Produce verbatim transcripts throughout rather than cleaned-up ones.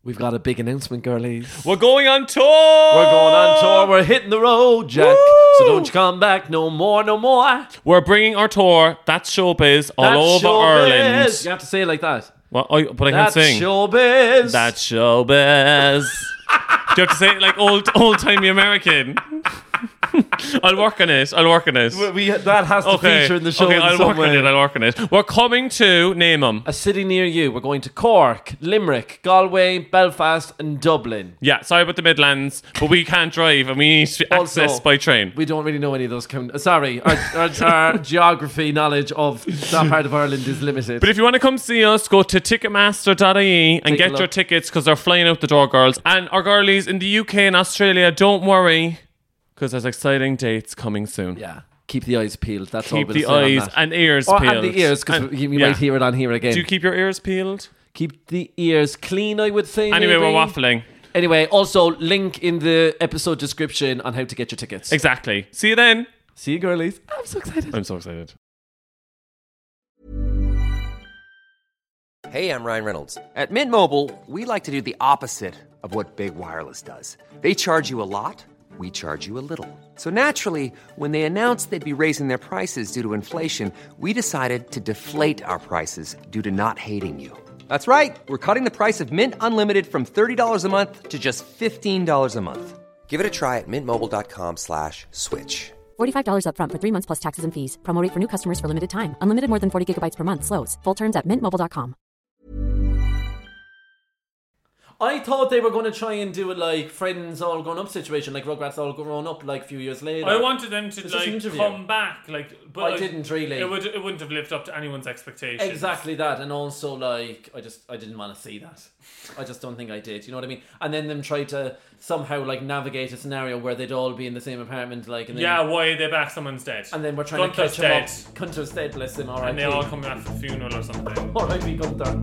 We've got a big announcement, girlies. We're going on tour! We're going on tour. We're hitting the road, Jack. Woo! So don't you come back no more, no more. We're bringing our tour, That's Showbiz, all That's over showbiz. Ireland. You have to say it like that. Well, I, but I That's can't sing. showbiz. That's Showbiz. Do you have to say it like old, old-timey American? I'll work on it. I'll work on it. We, we- that has to Okay. feature in the show Okay, in I'll some work way. on it. I'll work on it. We're coming to, name them. A city near you. We're going to Cork, Limerick, Galway, Belfast and Dublin. Yeah, sorry about the Midlands, but we can't drive and we need to Also, access by train. We don't really know any of those. Com- uh, sorry, our, our, our geography knowledge of that part of Ireland is limited. But if you want to come see us, go to ticketmaster dot I E and Take a get look. your tickets because they're flying out the door, girls. And our girlies in the U K and Australia, don't worry because there's exciting dates coming soon. yeah, keep the eyes peeled. That's all Keep we'll the say on eyes that. and ears Or, peeled. and the ears, because And- you, you yeah. might hear it on here again. Do you keep your ears peeled? Keep the ears clean, I would say. Anyway, maybe. we're waffling. Anyway, also link in the episode description on how to get your tickets. Exactly. See you then. See you, girlies. I'm so excited. I'm so excited. Hey, I'm Ryan Reynolds. At Mint Mobile, we like to do the opposite of what Big Wireless does. They charge you a lot, we charge you a little. So naturally, when they announced they'd be raising their prices due to inflation, we decided to deflate our prices due to not hating you. That's right. We're cutting the price of Mint Unlimited from thirty dollars a month to just fifteen dollars a month. Give it a try at mintmobile.com slash switch. forty-five dollars up front for three months plus taxes and fees. Promo rate for new customers for limited time. Unlimited more than forty gigabytes per month. Slows full terms at mint mobile dot com. I thought they were going to try and do it like Friends All Grown Up situation, like Rugrats All Grown Up, like a few years later. I wanted them to It's just an like interview. come back, like, but I like, didn't really. It would, it wouldn't have lived up to anyone's expectations. Exactly that, and also like I just I didn't want to see that. I just don't think I did. You know what I mean? And then them try to somehow like navigate a scenario where they'd all be in the same apartment, like, and then, Yeah, why are they back? Someone's dead. and then we're trying Gunther's to catch dead. him up. Gunther's dead, bless him. All right, And they all come back for the funeral or something. all right, we Gunther.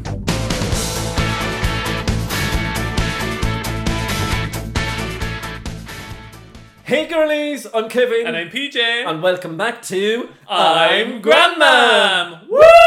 Hey girlies, I'm Kevin. And I'm P J. And welcome back to I'm Grandmam.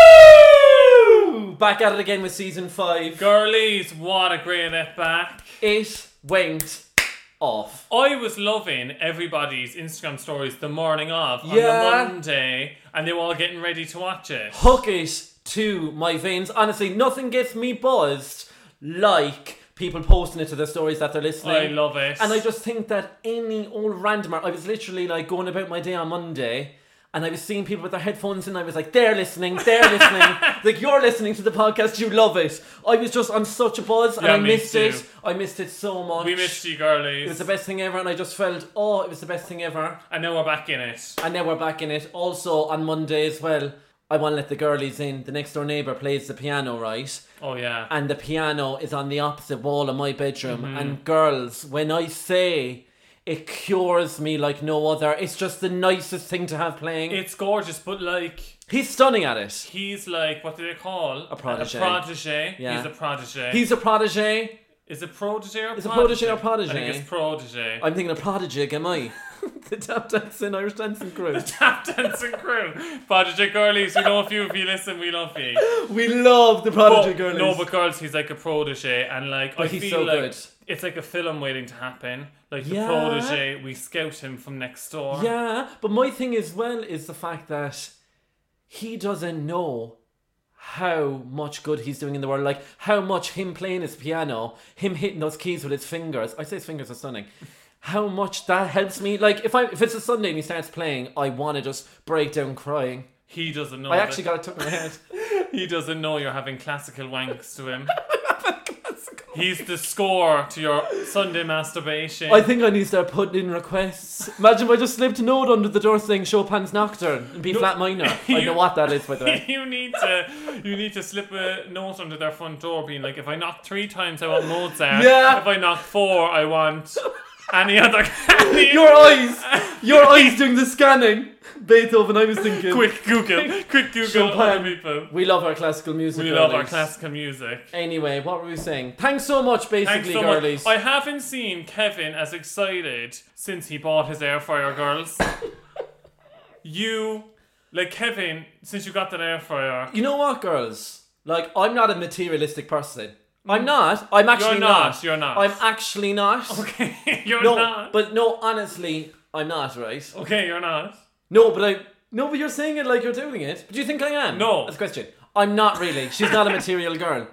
Woo! Back at it again with season five. Girlies, what a great net back. It went off. I was loving everybody's Instagram stories the morning of on Yeah. the Monday, and they were all getting ready to watch it. Hook it to my veins. Honestly, nothing gets me buzzed like people posting it to their stories that they're listening. I love it. And I just think that any old randomer, I was literally like going about my day on Monday and I was seeing people with their headphones in. I was like, they're listening, they're listening. Like, you're listening to the podcast, you love it. I was just on such a buzz and Yeah, I me missed too. it. I missed it so much. We missed you, girlies. It was the best thing ever and I just felt, oh, it was the best thing ever. And now we're back in it. And now we're back in it. Also, on Monday as well, I want to let the girlies in. The next door neighbour plays the piano, right? Oh, yeah. And the piano is on the opposite wall of my bedroom. Mm-hmm. And girls, when I say it cures me like no other, it's just the nicest thing to have playing. It's gorgeous, but like, He's stunning at it. he's like, what do they call? A protege. A protege. Yeah. He's a protege. He's a protege. Is it protege or Is it protege? protege or protege? I think it's protege. I'm thinking of prodigy, am I? The tap dancing Irish dancing crew. Tap dancing crew. Prodigy girlies, we know a few of you listen, we love you. We love the prodigy But- girlies. No, but girls, he's like a protege, and like, But I he's feel so like good. it's like a film waiting to happen. Like, the Yeah. protege, we scout him from next door. Yeah, but my thing as well is the fact that he doesn't know how much good he's doing in the world. Like, how much him playing his piano, him hitting those keys with his fingers. I say his fingers are stunning. How much that helps me. Like, if I if it's a Sunday and he starts playing, I want to just break down crying. He doesn't know. I that- actually got it tucked in my head. He doesn't know you're having classical wanks to him. He's the score to your Sunday masturbation. I think I need to start putting in requests. Imagine if I just slipped a note under the door saying Chopin's Nocturne and B flat minor. I know what that is, by the way. you need to you need to slip a note under their front door being like, if I knock three times I want Mozart. Yeah. If I knock four I want any other any Your eyes! Your eyes doing the scanning. Beethoven, I was thinking. quick Google. Quick Google Chopin. other people. We love our classical music. We love our girlies. classical music. Anyway, what were we saying? Thanks so much, basically, Thanks so girlies. much. I haven't seen Kevin as excited since he bought his air fryer, girls. You, like Kevin, since you got that air fryer. You know what, girls? Like, I'm not a materialistic person. I'm not. I'm actually You're not, you're not. I'm actually not. Okay, you're no, not. but no, honestly, I'm not, right? Okay, you're not. No, but I... No, but you're saying it like you're doing it. But do you think I am? No. That's a question. I'm not really. She's not a material girl.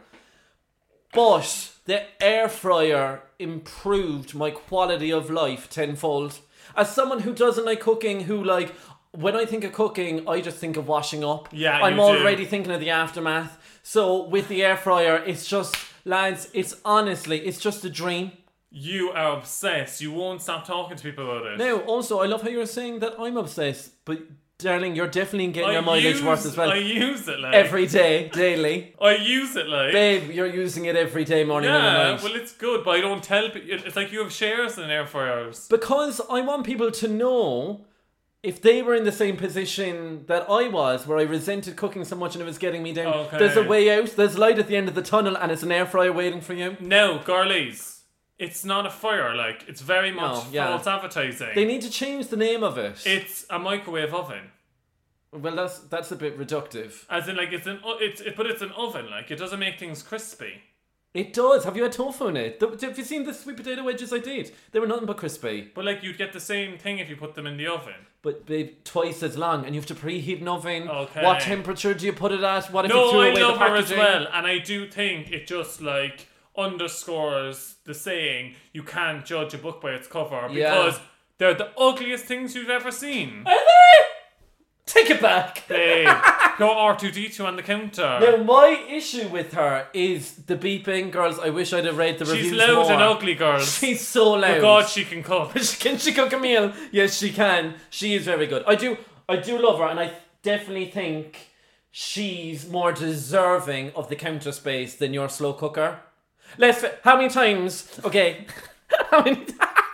But the air fryer improved my quality of life tenfold. As someone who doesn't like cooking, who like... When I think of cooking, I just think of washing up. Yeah, I'm you already do. thinking of the aftermath. So with the air fryer, it's just... Lads, it's honestly, it's just a dream. You are obsessed. You won't stop talking to people about it. Now, also, I love how you're saying that I'm obsessed, but darling, you're definitely getting I your mileage use, worth as well. I use it like Every day, daily. I use it like Babe, you're using it every day, morning yeah. and night. Well, it's good, but I don't tell people. It's like you have shares in air fryers. Because I want people to know if they were in the same position that I was, where I resented cooking so much and it was getting me down. Okay. There's a way out. There's light at the end of the tunnel, and it's an air fryer waiting for you. No, girlies, it's not a fire. Like it's very much No, yeah. false advertising. They need to change the name of it. It's a microwave oven. Well, that's that's a bit reductive. As in, like it's an o- it's it, but it's an oven. Like it doesn't make things crispy. It does. Have you had tofu in it? The, have you seen the sweet potato wedges I did? They were nothing but crispy. But like you'd get the same thing if you put them in the oven. But babe, twice as long, and you have to preheat an oven. Okay. What temperature do you put it at? What if you No, threw I away love the her as packaging? well, and I do think it just like underscores the saying you can't judge a book by its cover Yeah. because they're the ugliest things you've ever seen. Are they? Take it back. Babe, go R two D two on the counter. Now, my issue with her is the beeping. Girls, I wish I'd have read the She's reviews loud more. and ugly, girls. She's so loud. Oh God, she can cook. Can she cook a meal? Yes, she can. She is very good. I do I do love her, and I definitely think she's more deserving of the counter space than your slow cooker. Let's... How many times... Okay. how, many,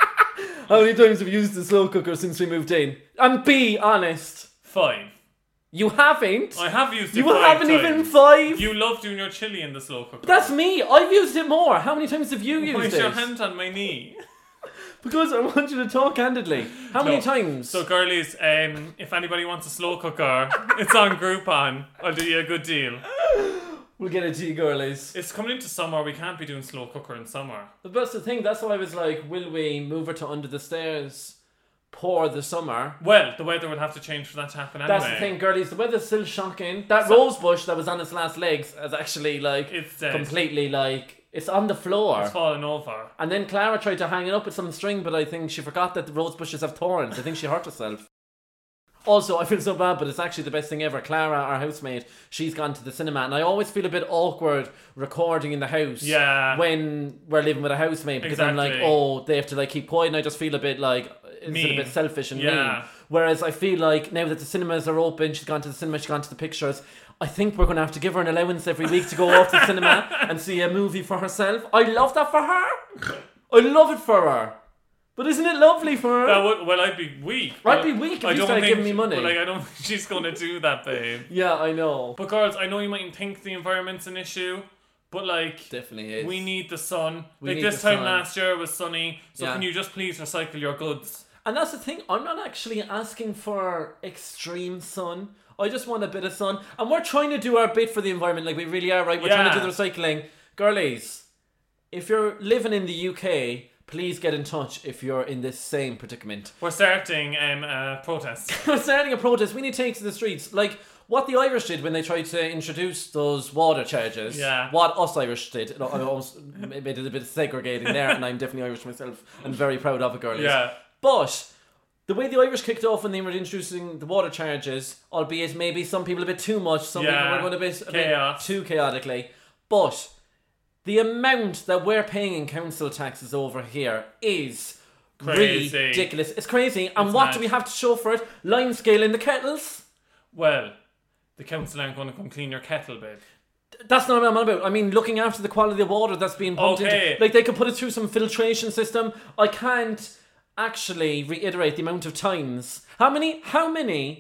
how many times have you used the slow cooker since we moved in? And be honest. Five. You haven't? I have used it You five haven't times. even five? You love doing your chili in the slow cooker. That's me. I've used it more. How many times have you used Why's it? your hand on my knee? Because I want you to talk candidly. How many No. times? So, girlies, um, if anybody wants a slow cooker, it's on Groupon. I'll do you a good deal. We'll get it to you, girlies. It's coming into summer. We can't be doing slow cooker in summer. But that's the thing. That's why I was like, will we move her to under the stairs, pour the summer? Well, the weather will have to change for that to happen anyway. That's the thing, girlies. The weather's still shocking. That rose bush that was on its last legs is actually like It's dead. completely like it's on the floor. It's falling over. And then Clara tried to hang it up with some string, but I think she forgot that the rose bushes have thorns. I think she hurt herself. Also, I feel so bad, but it's actually the best thing ever. Clara, our housemate, she's gone to the cinema, and I always feel a bit awkward recording in the house. Yeah. When we're living with a housemate, because I'm like, Exactly. oh, they have to like keep quiet, and I just feel a bit like is it a Mean. bit selfish and Yeah. mean. Whereas I feel like now that the cinemas are open, she's gone to the cinema, she's gone to the pictures. I think we're going to have to give her an allowance every week to go off to the cinema and see a movie for herself. I love that for her. I love it for her. But isn't it lovely for her? That would, well, I'd be weak. I'd be weak if I you don't started think giving me she- money. But like, I don't think she's going to do that, babe. Yeah, I know. But girls, I know you mightn't think the environment's an issue, but like, Definitely is. we need the sun. We like need this the time sun. last year was sunny, so Yeah. can you just please recycle your goods? And that's the thing, I'm not actually asking for extreme sun. I just want a bit of sun. And we're trying to do our bit for the environment, like we really are, right? We're trying to do Yeah. the recycling. Girlies, if you're living in the U K, please get in touch if you're in this same predicament. We're starting um, a protest. We're starting a protest. We need to take to the streets. Like what the Irish did when they tried to introduce those water charges. Yeah. What us Irish did. I almost made it a bit segregating there, and I'm definitely Irish myself and very proud of it, girlies. Yeah. But the way the Irish kicked off when they were introducing the water charges, albeit maybe some people a bit too much, some Yeah. people were going a bit, a bit Chaos. too chaotically. But the amount that we're paying in council taxes over here is Crazy. ridiculous. It's crazy. And It's what mad. do we have to show for it? Lime scale in the kettles? Well, the council aren't going to come clean your kettle, babe. That's not what I'm on about. I mean, looking after the quality of water that's being pumped Okay. into. Like, they could put it through some filtration system. I can't actually reiterate the amount of times. How many, how many,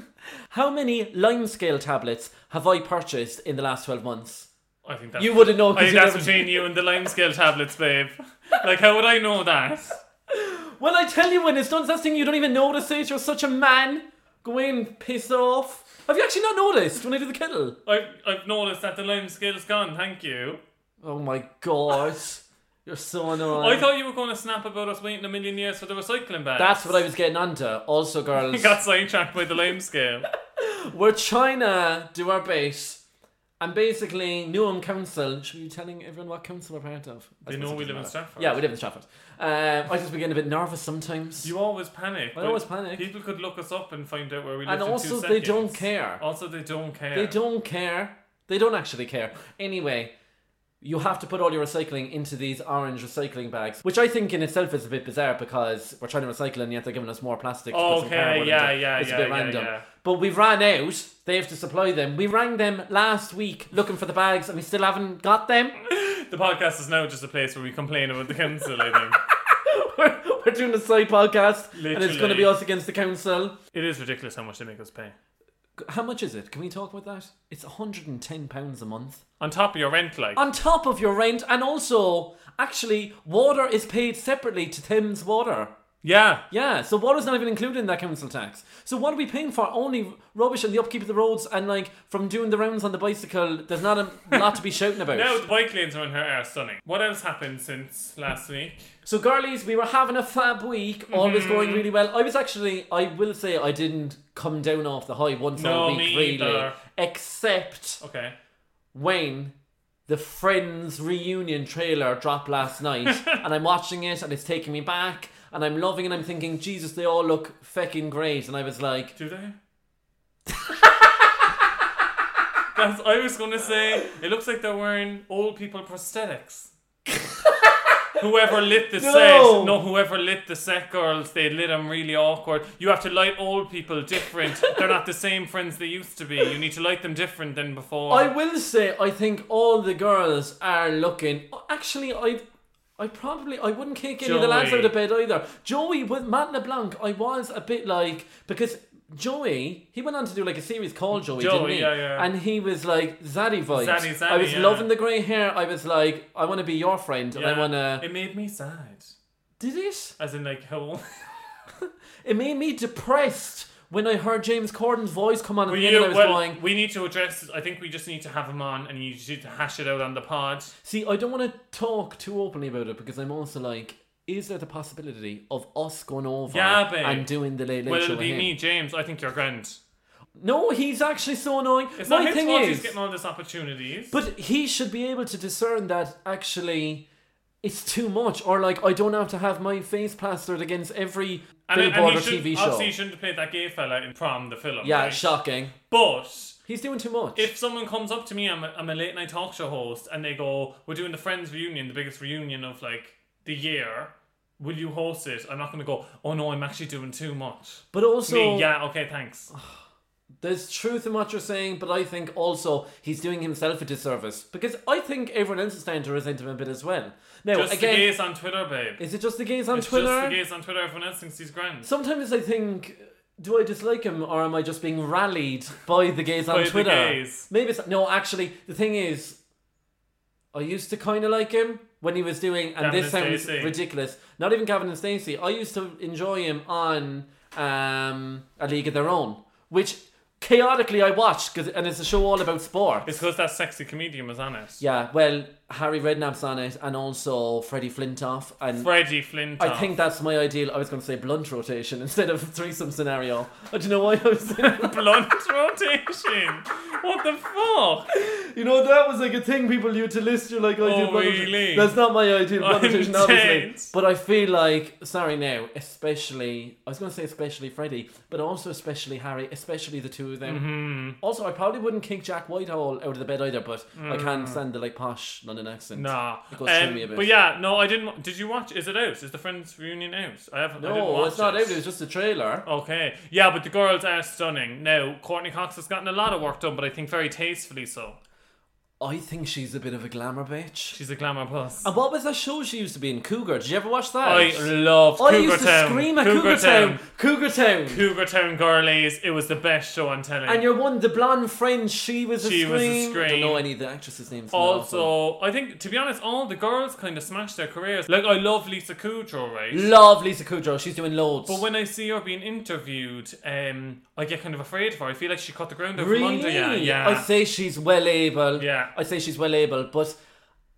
how many lime scale tablets have I purchased in the last twelve months? I think that's You wouldn't know, 'cause I think you that's never- between you and the limescale tablets, babe. Like, how would I know that? Well, I tell you when it's done, that's the thing, you don't even notice it. You're such a man. Go in, piss off. Have you actually not noticed when I do the kettle? I've, I've noticed that the limescale's gone, thank you. Oh my god. You're so annoying. I thought you were going to snap about us waiting a million years for the recycling bags. That's what I was getting onto. Also, girls, We got sidetracked by the lime scale. we're trying to do our bit. And basically, Newham Council, should we be telling everyone what council we're part of? I They suppose know it we doesn't live in matter. Stratford. Yeah, we live in Stratford. Um, I just be getting a bit nervous sometimes. You always panic. I but always panic. People could look us up and find out where we live and in also, two they seconds. don't care. Also, they don't care. They don't care. They don't actually care. Anyway, you have to put all your recycling into these orange recycling bags, which I think in itself is a bit bizarre because we're trying to recycle and yet they're giving us more plastic. To put some Okay, cardboard yeah, into. yeah, It's yeah, a bit yeah, random. yeah. But we've ran out. They have to supply them. We rang them last week looking for the bags and we still haven't got them. The podcast is now just a place where we complain about the council, I think. we're, we're doing a side podcast and it's Literally. going to be us against the council. It is ridiculous how much they make us pay. How much is it? Can we talk about that? It's one hundred ten pounds a month. On top of your rent, like. On top of your rent, and also, actually, water is paid separately to Thames Water. Yeah. Yeah, so water's not even included in that council tax. So what are we paying for? Only rubbish and the upkeep of the roads, and like from doing the rounds on the bicycle, there's not a lot to be shouting about. Now the bike lanes around here are stunning. What else happened since last week? So girlies, we were having a fab week, all was going really well. I was actually, I will say, I didn't come down off the high once No, all week me really, either. except Okay. when the Friends reunion trailer dropped last night and I'm watching it and it's taking me back and I'm loving it and I'm thinking, Jesus, they all look fecking great. And I was like, Do they? That's, I was going to say, it looks like they're wearing old people prosthetics. Whoever lit the No. set, no, whoever lit the set, girls, they lit them really awkward. You have to light old people different. They're not the same friends they used to be. You need to light them different than before. I will say, I think all the girls are looking. Actually, I, I probably I wouldn't kick any of the lads Joey. out of bed either. Joey with Matt LeBlanc, I was a bit like because Joey, he went on to do like a series called Joey, Joey, didn't he? yeah, yeah. And he was like Zaddy vibes. Zaddy, Zaddy, I was yeah. loving the grey hair. I was like, I want to be your friend, and I Yeah. want to. It made me sad. Did it? As in, like, how. It made me depressed when I heard James Corden's voice come on at Well, the end, you- and I was well, going. we need to address. I think we just need to have him on, and you just need to hash it out on the pod. See, I don't want to talk too openly about it because I'm also like, is there the possibility of us going over Yeah, babe. and doing the late late Well, show it'll with be him? me, James. I think you're grand. No, he's actually so annoying. It's My not his thing fault is, he's getting all this opportunities. but he should be able to discern that actually it's too much, or like I don't have to have my face plastered against every and, and billboard he or should, T V show. obviously, he shouldn't have played that gay fella in Prom, the film. Yeah, right? shocking. But He's doing too much. if someone comes up to me, I'm a, I'm a late night talk show host, and they go, "We're doing the Friends reunion, the biggest reunion of like the year. Will you host it?" I'm not going to go, "Oh no, I'm actually doing too much." but also, Me, yeah, okay, thanks. there's truth in what you're saying, but I think also he's doing himself a disservice because I think everyone else is starting to resent him a bit as well. Now, Just again, the gays on Twitter, babe. is it just the gays on It's Twitter? just the gays on Twitter. Everyone else thinks he's grand. Sometimes I think, do I dislike him or am I just being rallied by the gays on By the Twitter? gays. Maybe it's no. Actually, the thing is, I used to kind of like him when he was doing, and Gavin this and sounds Stacey. ridiculous. Not even Gavin and Stacey. I used to enjoy him on um, A League of Their Own, which chaotically I watched, cause, and it's a show all about sport. It's because that sexy comedian was on it. Yeah, well, Harry Redknapp's on it, and also Freddie Flintoff, and Freddie Flintoff. I think that's my ideal. I was going to say blunt rotation instead of threesome scenario. Oh, do you know why I was saying? blunt rotation. What the fuck? You know, that was like a thing people used to list. You're like, ideal Oh, blunt rotation. really? That's not my ideal blunt I'm rotation, obviously. tense. But I feel like, sorry now, especially, I was going to say especially Freddie, but also especially Harry, especially the two of them. Mm-hmm. Also, I probably wouldn't kick Jack Whitehall out of the bed either, but I can't stand the like posh London accent. Mm. Nah. It goes through Um, me a bit. But yeah, no, I didn't. Did you watch? Is it out? Is the Friends reunion out? I haven't. I didn't No, watch it's not it. out. It was just a trailer. Okay. Yeah, but the girls are stunning. Now, Courtney Cox has gotten a lot of work done, but I think very tastefully so. I think she's a bit of a glamour bitch. She's a glamour plus. And what was that show she used to be in? Cougar. Did you ever watch that? I loved I Cougar used to Town. scream at Cougar, Town. Cougar Town. Cougar Town girlies. It was the best show on telly. And your one, the blonde friend, she was a She scream. was a I don't scream. know any of the actresses' names. from that also. Also, I think, to be honest, all the girls kind of smashed their careers. Like, I love Lisa Kudrow, right? Love Lisa Kudrow. She's doing loads. But when I see her being interviewed, um, I get kind of afraid for her. I feel like she cut the ground out really, from under. Yeah, yeah. I say she's well able. Yeah. I say she's well able, but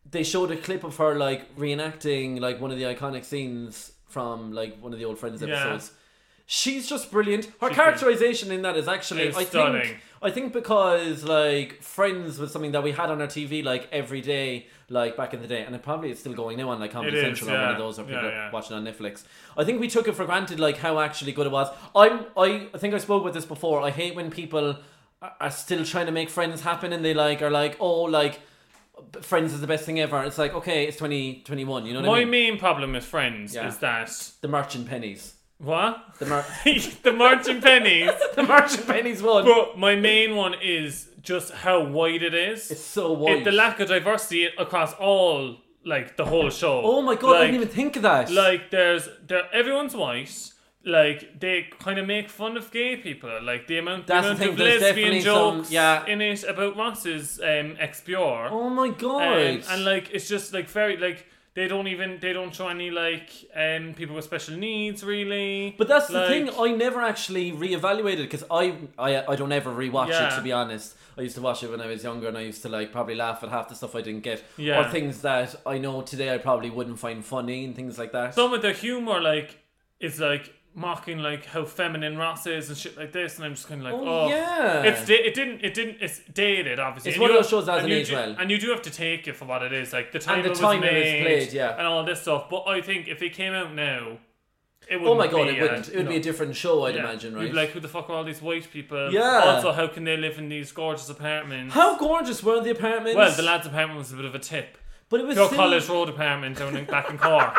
they showed a clip of her like reenacting like one of the iconic scenes from like one of the old Friends Yeah. episodes. She's just brilliant. Her She's characterization in that is actually, It's I stunning. think, I think because like Friends was something that we had on our T V like every day, like back in the day, and it probably is still going now on like Comedy It is, Central or one of yeah. those, or people Yeah, are yeah. watching on Netflix. I think we took it for granted like how actually good it was. I'm, I, I think I spoke about this before. I hate when people are- are still trying to make Friends happen, and they like are like, oh, like Friends is the best thing ever. It's like, okay, it's twenty twenty-one. You know what My I mean? main problem with Friends Yeah. is that The Merchant Pennies. what The mer- the Merchant Pennies. the Merchant Pennies one. But my main one is just how wide it is. It's so wide. It, the lack of diversity across all, like, the whole show. Oh my god, I like, didn't even think of that. Like, there's, there, everyone's white. Like, they kind of make fun of gay people. Like, the amount, the That's the amount thing, of there's lesbian definitely some- jokes yeah. in it about Ross's um, ex-Bure. oh my god. Um, and like it's just like very like they don't even they don't show any like um people with special needs really. but that's the Like, thing, I never actually reevaluated because I, I I don't ever rewatch Yeah. it, to be honest. I used to watch it when I was younger, and I used to like probably laugh at half the stuff I didn't get, Yeah. or things that I know today I probably wouldn't find funny and things like that. some of the humor like is like mocking like how feminine Ross is and shit like this, and I'm just kind of like, Oh, oh, yeah. It's da- it didn't it didn't it's dated obviously. It's And one you of those have- shows that hasn't and you aged do- well. and you do have to take it for what it is, like the time the it was time it was made played, yeah. and all this stuff. But I think if it came out now, it would. Oh my god, be, it wouldn't. uh, It would no. be a different show, I'd Yeah. imagine, You'd right? be like, who the fuck are all these white people? Yeah. Also, how can they live in these gorgeous apartments? How gorgeous were the apartments? Well, the lad's apartment was a bit of a tip. but it was Pure still College Road apartment down in, back in Cork.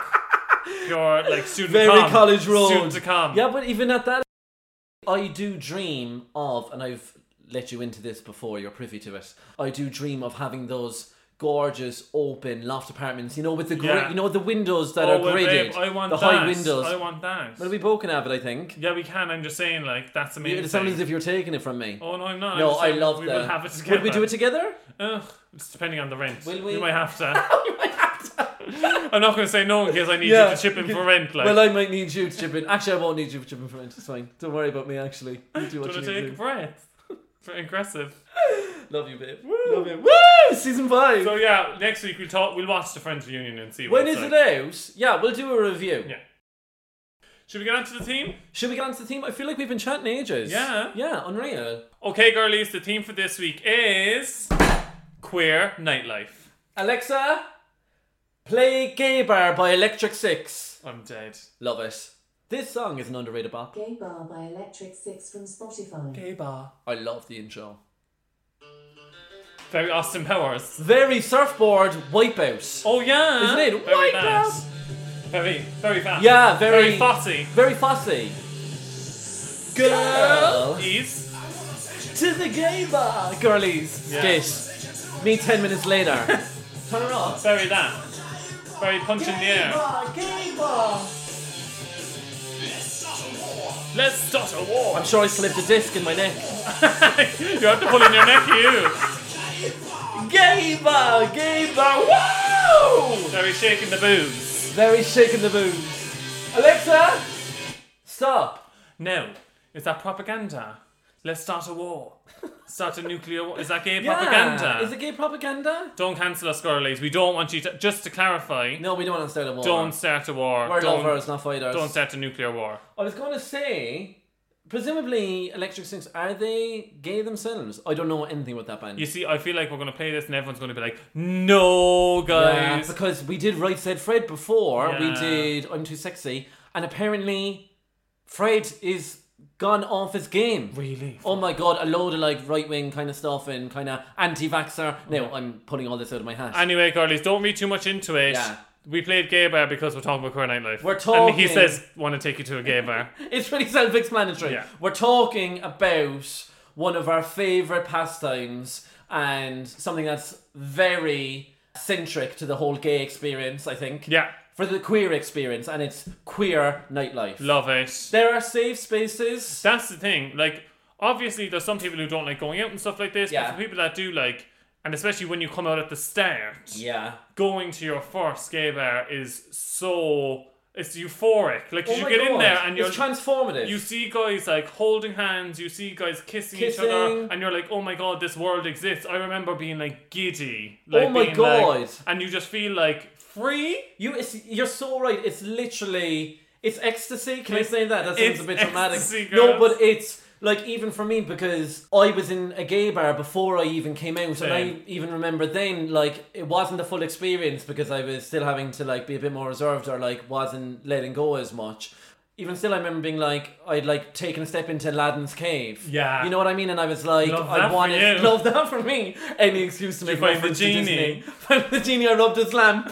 Pure, like, student very com. College Road. Student to come. Yeah, but even at that, I do dream of, and I've let you into this before, you're privy to it. I do dream of having those gorgeous open loft apartments, you know, with the gri- Yeah. you know the windows that Oh, are well, gridded, babe, I want the that. high windows. I want that. Well, we both can have it, I think. Yeah, we can. I'm just saying, like, that's amazing. It sounds as if you're taking it from me. Oh, no, I'm not. no, I'm just I saying love we that. will have it together. Would we do it together? Ugh, it's depending on the rent. Will we? might have to. I'm not going to say no in case I need Yeah. you to chip in for rent. Like, Well, I might need you to chip in. Actually, I won't need you to chip in for it. It's fine. Don't worry about me, actually. You do do what you you want to need take to a do. breath? Very aggressive. Love you, babe. Love you. Woo! Season five. So yeah, next week we'll talk. We'll watch the Friends reunion and see what when it's is like. it out? Yeah, we'll do a review. Yeah. Should we get on to the theme? Should we get on to the theme? I feel like we've been chatting ages. Yeah. Yeah, unreal. Okay, girlies, the theme for this week is queer nightlife. Alexa, play Gay Bar by Electric Six. I'm dead. Love it. This song is an underrated bop. Gay Bar by Electric Six from Spotify. Gay bar. I love the intro. Very Austin Powers. Very surfboard wipeout. Oh yeah, Isn't it? Very Wipeout. fast. Very, very fast. Yeah, very- very fussy. Very fussy. Girl, Ease. to the gay bar. Girlies, Yeah. skit. Me ten minutes later. Turn it off. Very that. Very punch in the air. bar, gay bar. Let's start a war. I'm sure I slipped a disc in my neck. You have to pull in your neck, you. Gay bar, gay bar. Woo! Very shaking the boobs. Very shaking the booze. Alexa, stop. No, is that propaganda? Let's start a war. Start a nuclear war. Is that gay Yeah. propaganda? Is it gay propaganda? Don't cancel us, girlies. We don't want you to. Just to clarify, No, we don't want to start a war. don't start a war. We're don't, lovers, not fighters. don't start a nuclear war. I was going to say, presumably Electric Six, are they gay themselves? I don't know anything about that band. You see, I feel like we're going to play this and everyone's going to be like, no, Yeah, guys. because we did Right Said Fred before. We Yeah. did I'm Too Sexy. And apparently Fred is gone off his game. Really? Oh my god, a load of like right wing kind of stuff and kind of anti-vaxxer. No, I'm pulling all this out of my hat. Anyway, girlies, don't read too much into it. Yeah. We played gay bar because we're talking about queer nightlife. We're And he talking- says, want to take you to a gay bar. It's pretty self-explanatory. Yeah. We're talking about one of our favourite pastimes and something that's very centric to the whole gay experience, I think. Yeah. For the queer experience, and it's queer nightlife. Love it. There are safe spaces. That's the thing. Like, obviously, there's some people who don't like going out and stuff like this. Yeah. But for people that do like, and especially when you come out at the start, Yeah. going to your first gay bar is so It's euphoric. Like, 'cause Oh you my get in God. there and you're... It's transformative. You see guys, like, holding hands. You see guys kissing, Kissing. each other. And you're like, oh my God, this world exists. I remember being, like, giddy. Like, Oh my being, God. Like, and you just feel, like, free. You, it's, you're so right. It's literally, it's ecstasy. Can It's- I say that? That sounds it's a bit dramatic. ecstasy, No, girls. but it's like even for me because I was in a gay bar before I even came out, and I Same. even remember then like it wasn't the full experience because I was still having to like be a bit more reserved or like wasn't letting go as much. Even still, I remember being like, I'd like taken a step into Aladdin's cave. Yeah. You know what I mean? And I was like, Love I that for wanted, you. love that for me. Any excuse to make find the reference to genie? Disney. Find the genie, I rubbed his lamp.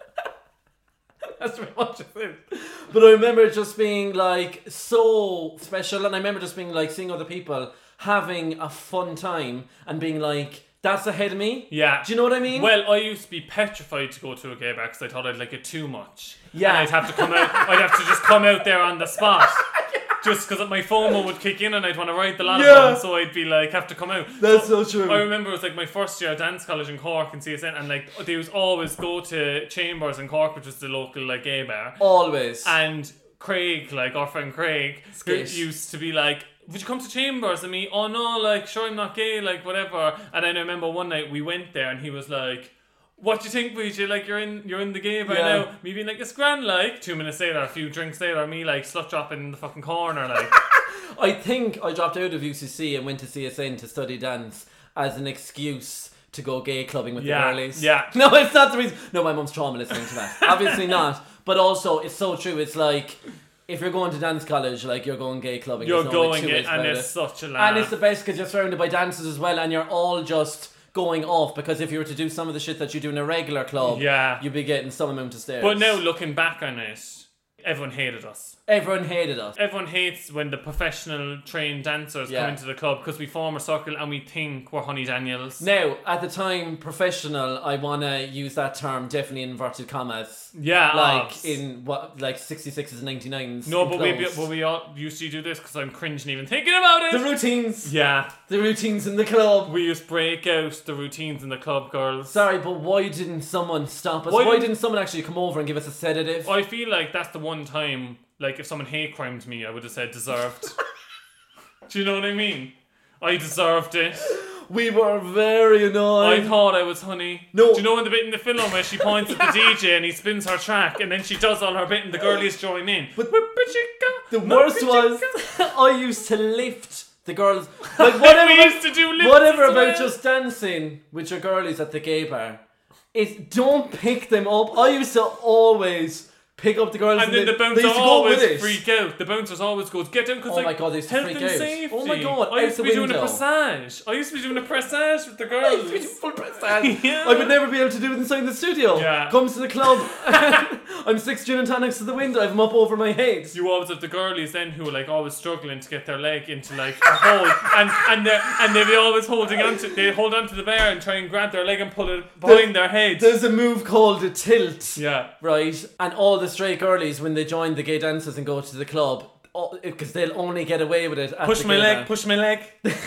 That's pretty much it. But I remember it just being like so special, and I remember just being like seeing other people having a fun time and being like, that's ahead of me. Yeah. Do you know what I mean? Well, I used to be petrified to go to a gay bar because I thought I'd like it too much. Yeah. And I'd have to come out. I'd have to just come out there on the spot. Just because my FOMO would kick in and I'd want to ride the lot Yeah. of them, so I'd be like, have to come out. That's so true. I remember it was like my first year at dance college in Cork in C S N, and like they was always go to Chambers in Cork, which was the local like gay bar. Always. And Craig, like our friend Craig, who Skate. used to be like, would you come to Chambers? And me, oh no, like sure I'm not gay, like whatever. And then I remember one night we went there and he was like, what do you think, Luigi? Like you're in you're in the gay bar Yeah. now. Me being like, it's grand, like two minutes later, a few drinks later, me like slut dropping in the fucking corner, like I think I dropped out of U C C and went to C S N to study dance as an excuse to go gay clubbing with Yeah, the girlies. yeah. No, it's not the reason. No, my mum's trauma listening to that. Obviously not. But also, it's so true. It's like, if you're going to dance college, like you're going gay clubbing. you're There's no, like, going two it, ways and about it's it. such a laugh. And it's the best because you're surrounded by dancers as well, and you're all just going off. Because if you were to do some of the shit that you do in a regular club, Yeah. you'd be getting some amount of stares. But now looking back on it, everyone hated us. everyone hated us. Everyone hates when the professional trained dancers Yeah. come into the club because we form a circle and we think we're Honey Daniels. Now, at the time, professional, I want to use that term definitely in inverted commas. Yeah, Like obs. in what, like sixty-sixes and ninety-nines. No, in but we, clothes. but we all used to do this because I'm cringing even thinking about it. The routines. yeah, The routines in the club. we used to break out the routines in the club, girls. Sorry, but why didn't someone stop us? Why Why, didn't- didn't someone actually come over and give us a sedative? I feel like that's the one time, like if someone hate crimed me, I would have said deserved. Do you know what I mean? I deserved it. We were very I annoyed. thought I was Honey. No. Do you know in the bit in the film where she points at the D J and he spins her track and then she does all her bit and the girlies join in? But Whippa-chicka, the worst was, moppa-chicka. I used to lift the girls. Like whatever, We used to do lifts whatever as about well. just dancing with your girlies at the gay bar. Is don't pick them up. I used to always pick up the girls, And then they, the they bouncer used to go always with it. freak out. The bouncers always goes, get down, because Oh like, my God, they used to health freak and out. safety. Oh my God, I used out to the be doing a window. pressage. I used to be doing a pressage with the I girls. used to do full press dance. Yeah. I would never be able to do it inside the studio. Yeah. Comes to the club. I'm six gin and tonics to the window. I've them up over my head. You always have the girlies then who are like always struggling to get their leg into like a hole, and and they and they be always holding on to they hold on to the bar and try and grab their leg and pull it behind their head. There's a move called a tilt. Yeah. Right? And all the straight girlies, when they join the gay dancers and go to the club, because they'll only get away with it at Push the my gay leg, bar. push my leg.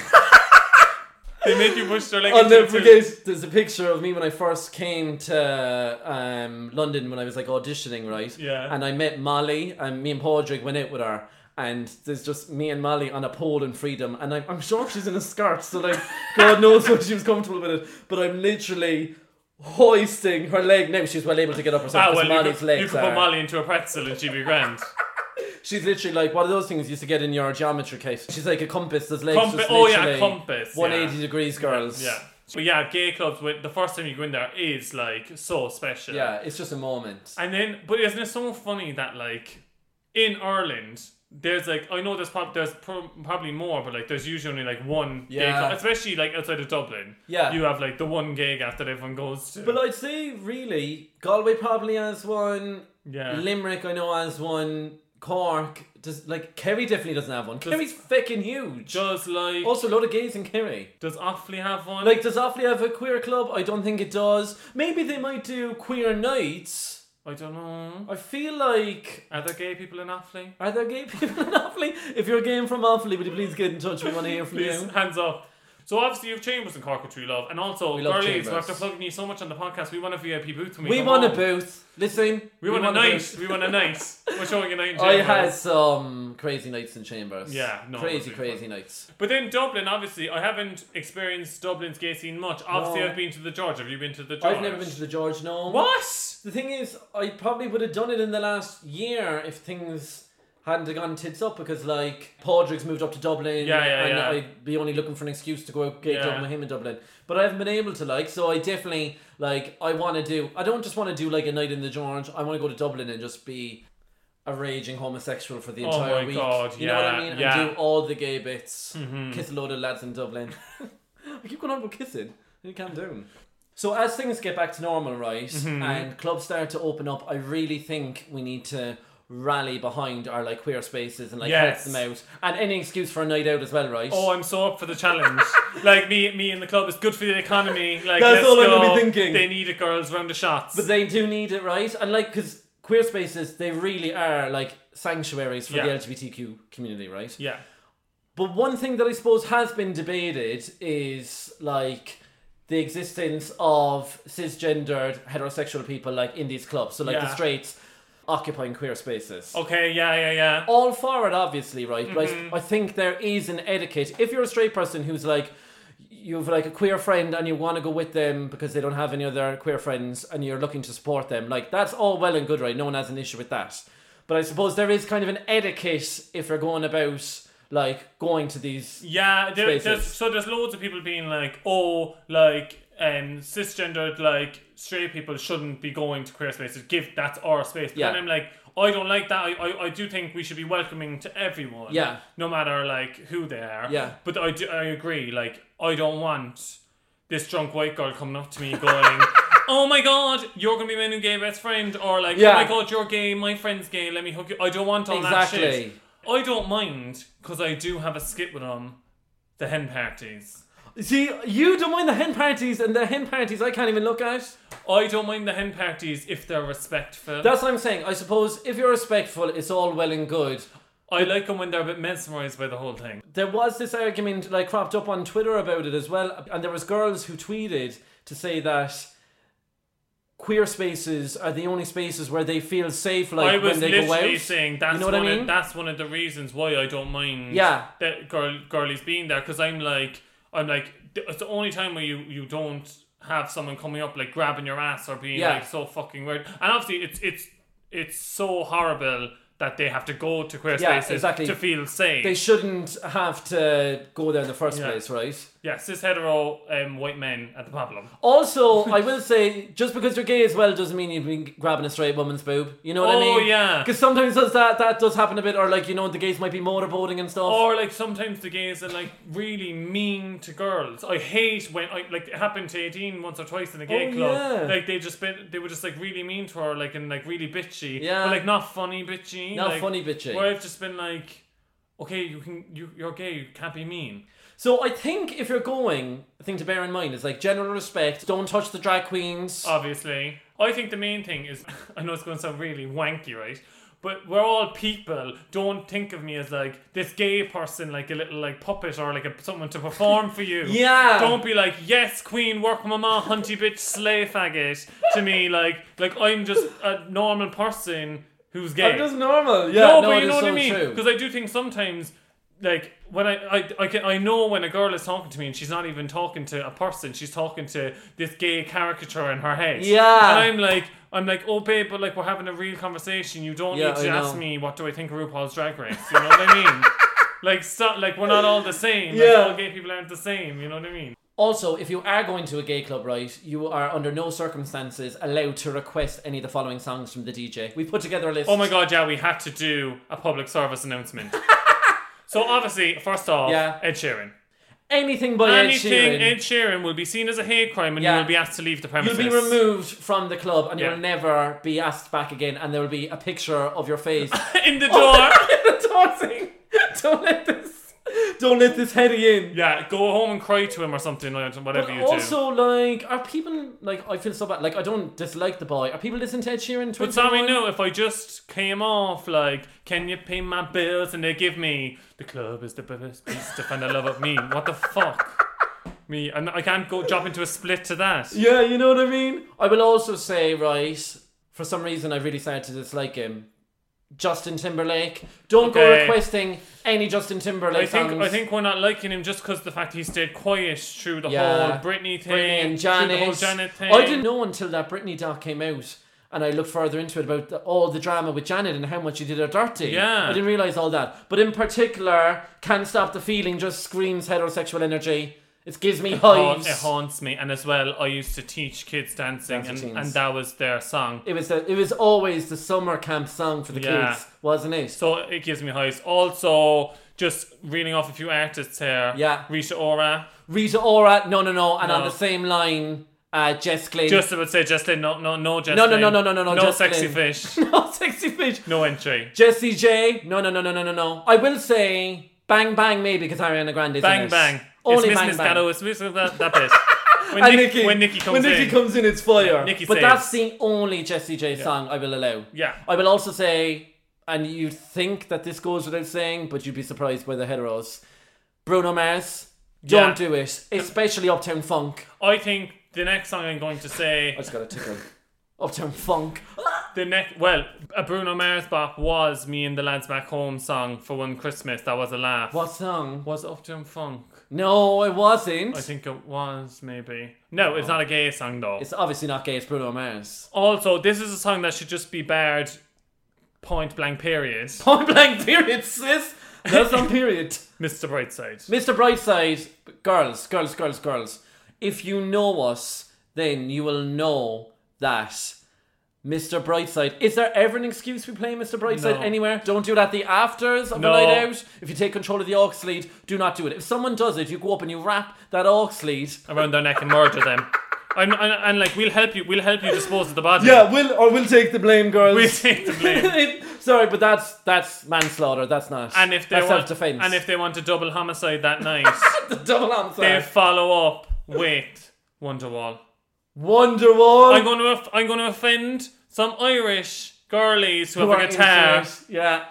They make you push their leg. I'll into never it too. forget, there's a picture of me when I first came to um, London when I was like auditioning, right? Yeah. And I met Molly, and me and Padraig went out with her. And there's just me and Molly on a pole in Freedom, and I'm, I'm sure she's in a skirt, so like, God knows what she was comfortable with it. But I'm literally hoisting her leg. Now she's well able to get up herself Ah, because well, you Molly's could, legs you could are. put Molly into a pretzel and she'd be grand. She's literally like one of those things you used to get in your geometry kit. She's like a compass. There's legs. Compa- just oh yeah, literally compass. one hundred eighty yeah. degrees, girls. Yeah. But yeah, gay clubs, with the first time you go in there is like so special. Yeah, it's just a moment. And then, but isn't it so funny that like in Ireland, there's like, I know there's, prob- there's pro- probably more, but like there's usually only like one gay Yeah. club, especially like outside of Dublin. Yeah. You have like the one gay gaff that everyone goes to. But I'd say really, Galway probably has one. Yeah. Limerick I know has one. Cork does like Kerry definitely doesn't have one. Kerry's fucking huge. Does like, Also, a lot of gays in Kerry. does Offaly have one? Like, does Offaly have a queer club? I don't think it does. Maybe they might do queer nights. I don't know. I feel like. Are there gay people in Offaly? Are there gay people in Offaly? If you're gay and from Offaly, would you please get in touch? We want to hear from Please, you. hands up. So obviously you have Chambers in Cork, which we love, and also We love girlies. Chambers. We have to plug you so much on the podcast. We want a V I P booth when we We come want a home. booth. Listen, We, want, a want a night. booth. We want a night. We're showing a night in I Chambers. had some crazy nights in Chambers. Yeah, no, crazy, it was really crazy nights. But then Dublin, obviously, I haven't experienced Dublin's gay scene much. Obviously, No. I've been to the George. Have you been to the George? I've never been to the George. No. What? The thing is, I probably would have done it in the last year if things hadn't have gone tits up, because like Padraig's moved up to Dublin, Yeah, yeah, and yeah. I'd be only looking for an excuse to go out gay Yeah. clubbing with him in Dublin. But I haven't been able to, like, so I definitely like I want to do. I don't just want to do like a night in the George. I want to go to Dublin and just be a raging homosexual for the Oh entire my week. God, you know what I yeah, mean? yeah. And do all the gay bits. Mm-hmm. Kiss a load of lads in Dublin. I keep going on about kissing. You can't do. So as things get back to normal, right, Mm-hmm. and clubs start to open up, I really think we need to rally behind our like queer spaces and like Yes. help them out, and any excuse for a night out as well, right? Oh, I'm so up for the challenge. Like me, me in the club is good for the economy. Like That's let's all I'm go. gonna be thinking. They need it, girls. Round the shots. But they do need it, right? And like, because queer spaces, they really are like sanctuaries for Yeah. the L G B T Q community, right? yeah. But one thing that I suppose has been debated is like the existence of cisgendered heterosexual people like in these clubs. So like the Yeah. straights occupying queer spaces. Okay. Yeah. Yeah. Yeah. All for it, obviously, right? But Mm-hmm. I, I think there is an etiquette. If you're a straight person who's like, you have like a queer friend and you want to go with them because they don't have any other queer friends and you're looking to support them, like that's all well and good, right? No one has an issue with that. But I suppose there is kind of an etiquette if you're going about like going to these. Yeah, there, spaces. there's, so there's loads of people being like, oh, like um, cisgendered, like straight people shouldn't be going to queer spaces. Give that's our space. But Yeah. then I'm like, I don't like that. I, I, I do think we should be welcoming to everyone. Yeah. No matter like who they are. Yeah. But I, do, I agree. Like I don't want this drunk white girl coming up to me going, oh my god, you're gonna be my new gay best friend, or like, Yeah. oh my god, you're gay, my friend's gay, let me hook you. I don't want all Exactly. that shit. I don't mind, because I do have a skit with them, the hen parties. See, you don't mind the hen parties, and the hen parties I can't even look at. I don't mind the hen parties if they're respectful. That's what I'm saying. I suppose if you're respectful, it's all well and good. I like them when they're a bit mesmerised by the whole thing. There was this argument like cropped up on Twitter about it as well, and there was girls who tweeted to say that queer spaces are the only spaces where they feel safe, like I was when they go literally out. saying that's you know what one I mean? of, that's one of the reasons why I don't mind Yeah. that girl girlies being there, because I'm like I'm like it's the only time where you, you don't have someone coming up like grabbing your ass or being Yeah. like so fucking weird. And obviously it's it's it's so horrible that they have to go to queer Yeah, spaces exactly. to feel safe. They shouldn't have to go there in the first Yeah. place, right? yeah, cis hetero um, white men at the problem. Also, I will say, just because you're gay as well doesn't mean you've been grabbing a straight woman's boob. You know what I Oh, mean? yeah. Because sometimes does that that does happen a bit, or like, you know, the gays might be motorboating and stuff. Or like sometimes the gays are like really mean to girls. I hate when I like it happened to eighteen once or twice in a gay Oh, club. yeah. Like they just been they were just like really mean to her, like and like really bitchy. Yeah. But like not funny bitchy. Not like, funny bitchy. Where I've just been like, okay, you can you you're gay, you can't be mean. So I think if you're going, the thing to bear in mind is like general respect. Don't touch the drag queens. Obviously. I think the main thing is I know it's gonna sound really wanky, right? But we're all people. Don't think of me as like this gay person, like a little like puppet or like a, someone to perform for you. Yeah. Don't be like, yes, queen, work mama, hunty bitch, slay faggot. To me, like, like I'm just a normal person who's gay. I'm just normal. Yeah, no, no, but it you is know what so I mean? true. Because I do think sometimes, like, when I, I, I, can, I know when a girl is talking to me and she's not even talking to a person, she's talking to this gay caricature in her head. Yeah. And I'm like, I'm like, oh babe, but like we're having a real conversation. You don't Yeah, need to I ask know. me what do I think of RuPaul's Drag Race. You know what I mean? Like, stop, like we're not all the same. Like, Yeah. all gay people aren't the same. You know what I mean? Also, if you are going to a gay club, right, you are under no circumstances allowed to request any of the following songs from the D J. We put together a list. Oh my god, yeah, we had to do a public service announcement. So obviously, first off, Yeah. Ed Sheeran. Anything by Ed Anything Sheeran. Ed Sheeran will be seen as a hate crime and Yeah. you will be asked to leave the premises. You'll be removed from the club and Yeah. you'll never be asked back again, and there will be a picture of your face. in the door. Don't sing. Don't let this. Don't let this heady in. Yeah, go home and cry to him or something, or whatever But you also, like, are people like? I feel so bad. Like, I don't dislike the boy. Are people listening to Ed Sheeran? do. But sorry, no, if I just came off like, can you pay my bills? And they give me, the club is the best place to find the love of me. What the fuck? Me, and I can't go drop into a split to that. Yeah, you know what I mean? I will also say, right, for some reason I've really started to dislike him. Justin Timberlake. Don't go Okay. requesting any Justin Timberlake I think songs. I think we're not liking him just because the fact he stayed quiet through the Yeah. whole Britney thing, Britney and through the whole Janet. Janet thing. I didn't know until that Britney doc came out, and I looked further into it about the, all the drama with Janet and how much she did her dirty. Yeah. I didn't realise all that. But in particular, Can't Stop the Feeling just screams heterosexual energy. It gives me It haunts, hives. it haunts me, and as well, I used to teach kids dancing, Dance for and, teens. and that was their song. It was the, it was always the summer camp song for the Yeah. kids, wasn't it? So it gives me highs. Also, just reading off a few artists here. Yeah. Rita Ora. Rita Ora, no, no, no, and on No. the same line, uh, Jess Glynn. Just about to say Justin. No, no, no. Justin. No, no, no, no, no, no, no, No Jess sexy Glynn. fish. no sexy fish. No entry. Jessie J, no, no, no, no, no, no, no. I will say Bang Bang maybe because Ariana Grande is in Bang it. bang. Only it's Bang Miss Bang. Miscado. It's Miss that, that bit. When, And Nick, Nikki, when Nikki comes when Nikki in. comes in, it's fire. Nikki but saves. that's the only Jessie J song I will allow. Yeah. I will also say, and you think that this goes without saying, but you'd be surprised by the heteros. Bruno Mars, don't Yeah. do it, especially Uptown Funk. I think the next song I'm going to say, I just got a tickle. Uptown Funk. the next, well, a Bruno Mars bop was Me and the Lads Back Home song for one Christmas. That was a laugh. What song? Was it Uptown Funk? No, it wasn't. I think it was, maybe. No, it's not a gay song though. It's obviously not gay, it's Bruno Mars. Also, this is a song that should just be barred point blank period. Point blank period, sis. That's on period. Mister Brightside. Mister Brightside, girls, girls, girls, girls. If you know us, then you will know that Mister Brightside. Is there ever an excuse we play Mister Brightside No. anywhere? Don't do it at the afters of No. the night out. If you take control of the aux lead, do not do it. If someone does it, you go up and you wrap that aux lead. Around their neck and murder them. And, and, and like, we'll help you, we'll help you dispose of the body. Yeah, we'll or we'll take the blame, girls. We'll take the blame. Sorry, but that's that's manslaughter. That's not. And if they that's want, self-defense. and if they want a double homicide that night, the double they homicide. follow up with Wonderwall. Wonderwall. I'm going to off- I'm going to offend some Irish girlies who, Who have are a guitar, into it. Yeah.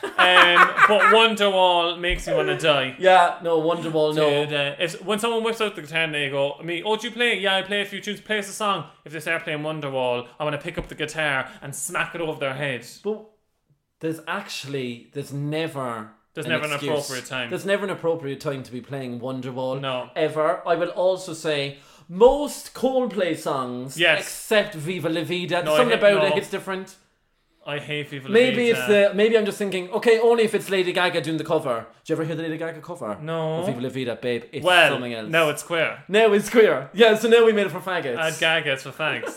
um, but Wonderwall makes me want to die. Yeah, no, Wonderwall, no. And, uh, if when someone whips out the guitar and they go, "Me, oh, do you play? Yeah, I play a few tunes. Play us a song." If they start playing Wonderwall, I want to pick up the guitar and smack it over their head. But there's actually, there's never... There's an never an excuse. appropriate time. There's never an appropriate time to be playing Wonderwall. No. Ever. I will also say, most Coldplay songs, Yes. except Viva La Vida, No, I something hate- about no. it hits different. I hate Viva La Maybe Vida. it's the, maybe I'm just thinking, okay, only if it's Lady Gaga doing the cover. Did you ever hear the Lady Gaga cover? No. Of Viva La Vida, babe. It's well, something else. no, it's queer. Now it's queer. Yeah, so now we made it for faggots. Add Gagas for fags.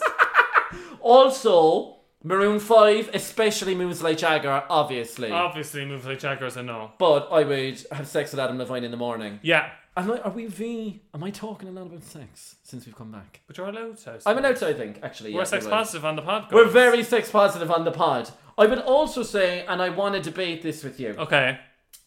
Also, Maroon five, especially Moves Like Jagger, obviously. Obviously, Moves Like Jagger is a no. But I would have sex with Adam Levine in the morning. Yeah, Am I, are we V? Am I talking a lot about sex since we've come back? but you're allowed to. I'm allowed to, I think, actually. We're yeah, sex we will. positive on the podcast. We're very sex positive on the pod. I would also say, and I want to debate this with you. Okay.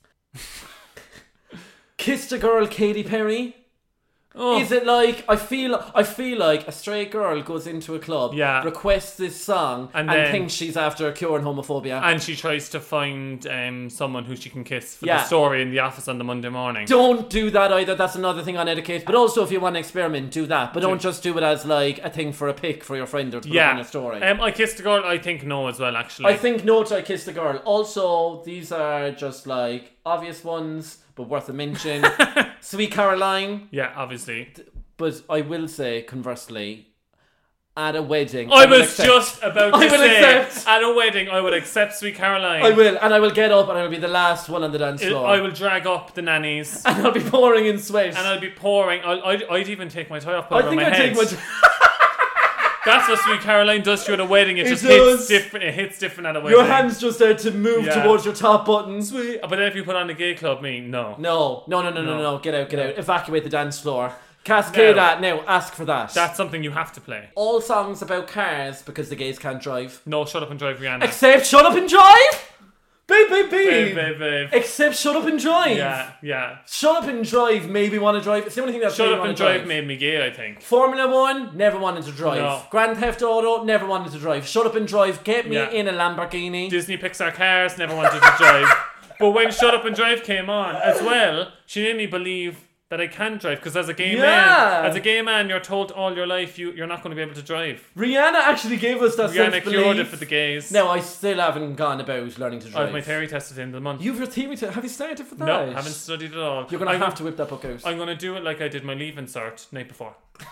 Kissed a girl, Katy Perry. Oh. Is it like I feel? I feel like a straight girl goes into a club, Yeah. requests this song, And and, then- thinks she's after curing homophobia. And she tries to find um, someone who she can kiss for Yeah. the story in the office on the Monday morning. Don't do that either. That's another thing on etiquette. But also, if you want to experiment, do that. But don't just do it as like a thing for a pic for your friend or to put up yeah. on your story. Um, I kissed a girl. I think no as well. Actually, I think no to I Kissed a Girl. Also, these are just like obvious ones, but worth a mention. Sweet Caroline. Yeah, obviously. But I will say, conversely, at a wedding, I will was accept- just about to I will say accept. at a wedding I would accept Sweet Caroline. I will, and I will get up, and I will be the last one on the dance I- floor. I will drag up the nannies. and I'll be pouring in sweat. And I'll be pouring. I'll, I'd, I'd even take my tie off. I think my I head. take my. That's what Sweet Caroline does to you at a wedding. It, It just does. hits different. It hits different at a wedding. Your hands just start to move Yeah. towards your top button. Sweet. But then if you put on a gay club, me no. No, no, no, no, no, no, No. no. Get out, get out. Evacuate the dance floor. Cascade No. that now. Ask for that. That's something you have to play. all songs about cars because the gays can't drive. No, shut up and drive Rihanna. Except Shut Up and Drive! Babe, babe, babe, babe. babe, babe. Except Shut Up and Drive. Yeah, yeah. Shut Up and Drive made me want to drive. It's the only thing that's Shut made me up wanna and drive made me gay, I think. Formula One, never wanted to drive. No. Grand Theft Auto, never wanted to drive. Shut Up and Drive, get me Yeah. in a Lamborghini. Disney Pixar cars, never wanted to drive. But when Shut Up and Drive came on as well, she made me believe that I can drive, because as a gay Yeah. man, as a gay man, you're told all your life you you're not going to be able to drive. Rihanna actually gave us that Rihanna self-belief. cured it for the gays. No, I still haven't gone about learning to I drive. have my theory test at the end of the month. You've your theory test. Have you started for that? No, haven't studied at all. You're gonna I'm, have to whip that book out. I'm gonna do it like I did my leaving cert night before.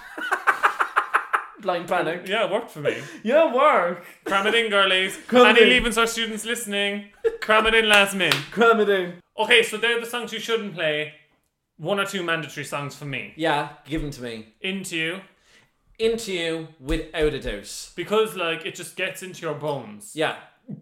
Blind panic. Yeah, it worked for me. Yeah, work. Cram it in, girlies. Cram it Any in. leaving cert students listening, cram it in, last min. Cram it in. Okay, so they're the songs you shouldn't play. One or two mandatory songs for me. Yeah, give them to me. Into You, Into You, without a doubt. because like it just gets into your bones. Yeah.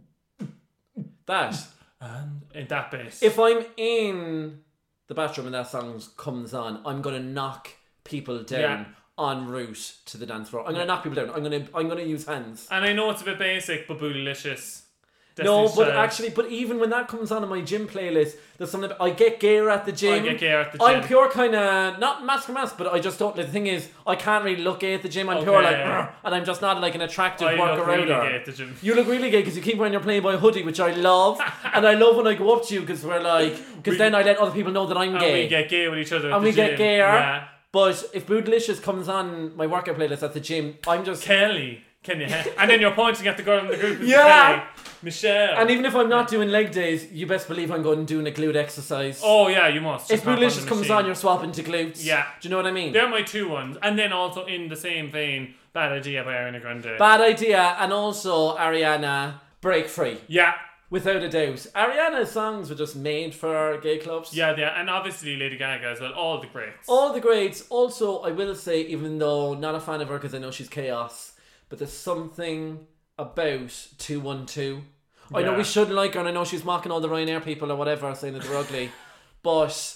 That. And in that bit. If I'm in the bathroom and that song comes on, I'm gonna knock people down Yeah. en route to the dance floor. I'm gonna knock people down. I'm gonna I'm gonna use hands. and I know it's a bit basic, but Bootylicious. No, Destiny's but Child. actually, but even when that comes on in my gym playlist, there's something about, I get gayer at the gym. I get gayer at the I'm gym. pure kind of not mask for mask, but I just don't. The thing is, I can't really look gay at the gym. I'm pure Okay. like, "Rrr," and I'm just not like an attractive I worker look really outer. gay at the gym. You look really gay because you keep wearing your Playboy hoodie, which I love, and I love when I go up to you because we're like, because then I let other people know that I'm And gay, we get gay with each other. At and the we get gym. gayer. Yeah. But if Bootylicious comes on my workout playlist at the gym, I'm just Kelly, can you? Ha- and then you're pointing at the girl in the group. who's Yeah. Kelly. Michelle. and even if I'm not doing leg days, you best believe I'm going and doing a glute exercise. oh yeah, you must. If Just hop on the Bootylicious comes machine. on, you're swapping to glutes. Yeah. Do you know what I mean? They're my two ones, and then also in the same vein, Bad Idea by Ariana Grande. Bad idea, and also Ariana, Break Free. yeah, Without a doubt. Ariana's songs were just made for gay clubs. yeah, yeah, and obviously Lady Gaga as well. All the greats. All the greats. Also, I will say, even though not a fan of her because I know she's chaos, but there's something about two one two. I know Yeah. we shouldn't like her, and I know she's mocking all the Ryanair people or whatever, saying that they're ugly, but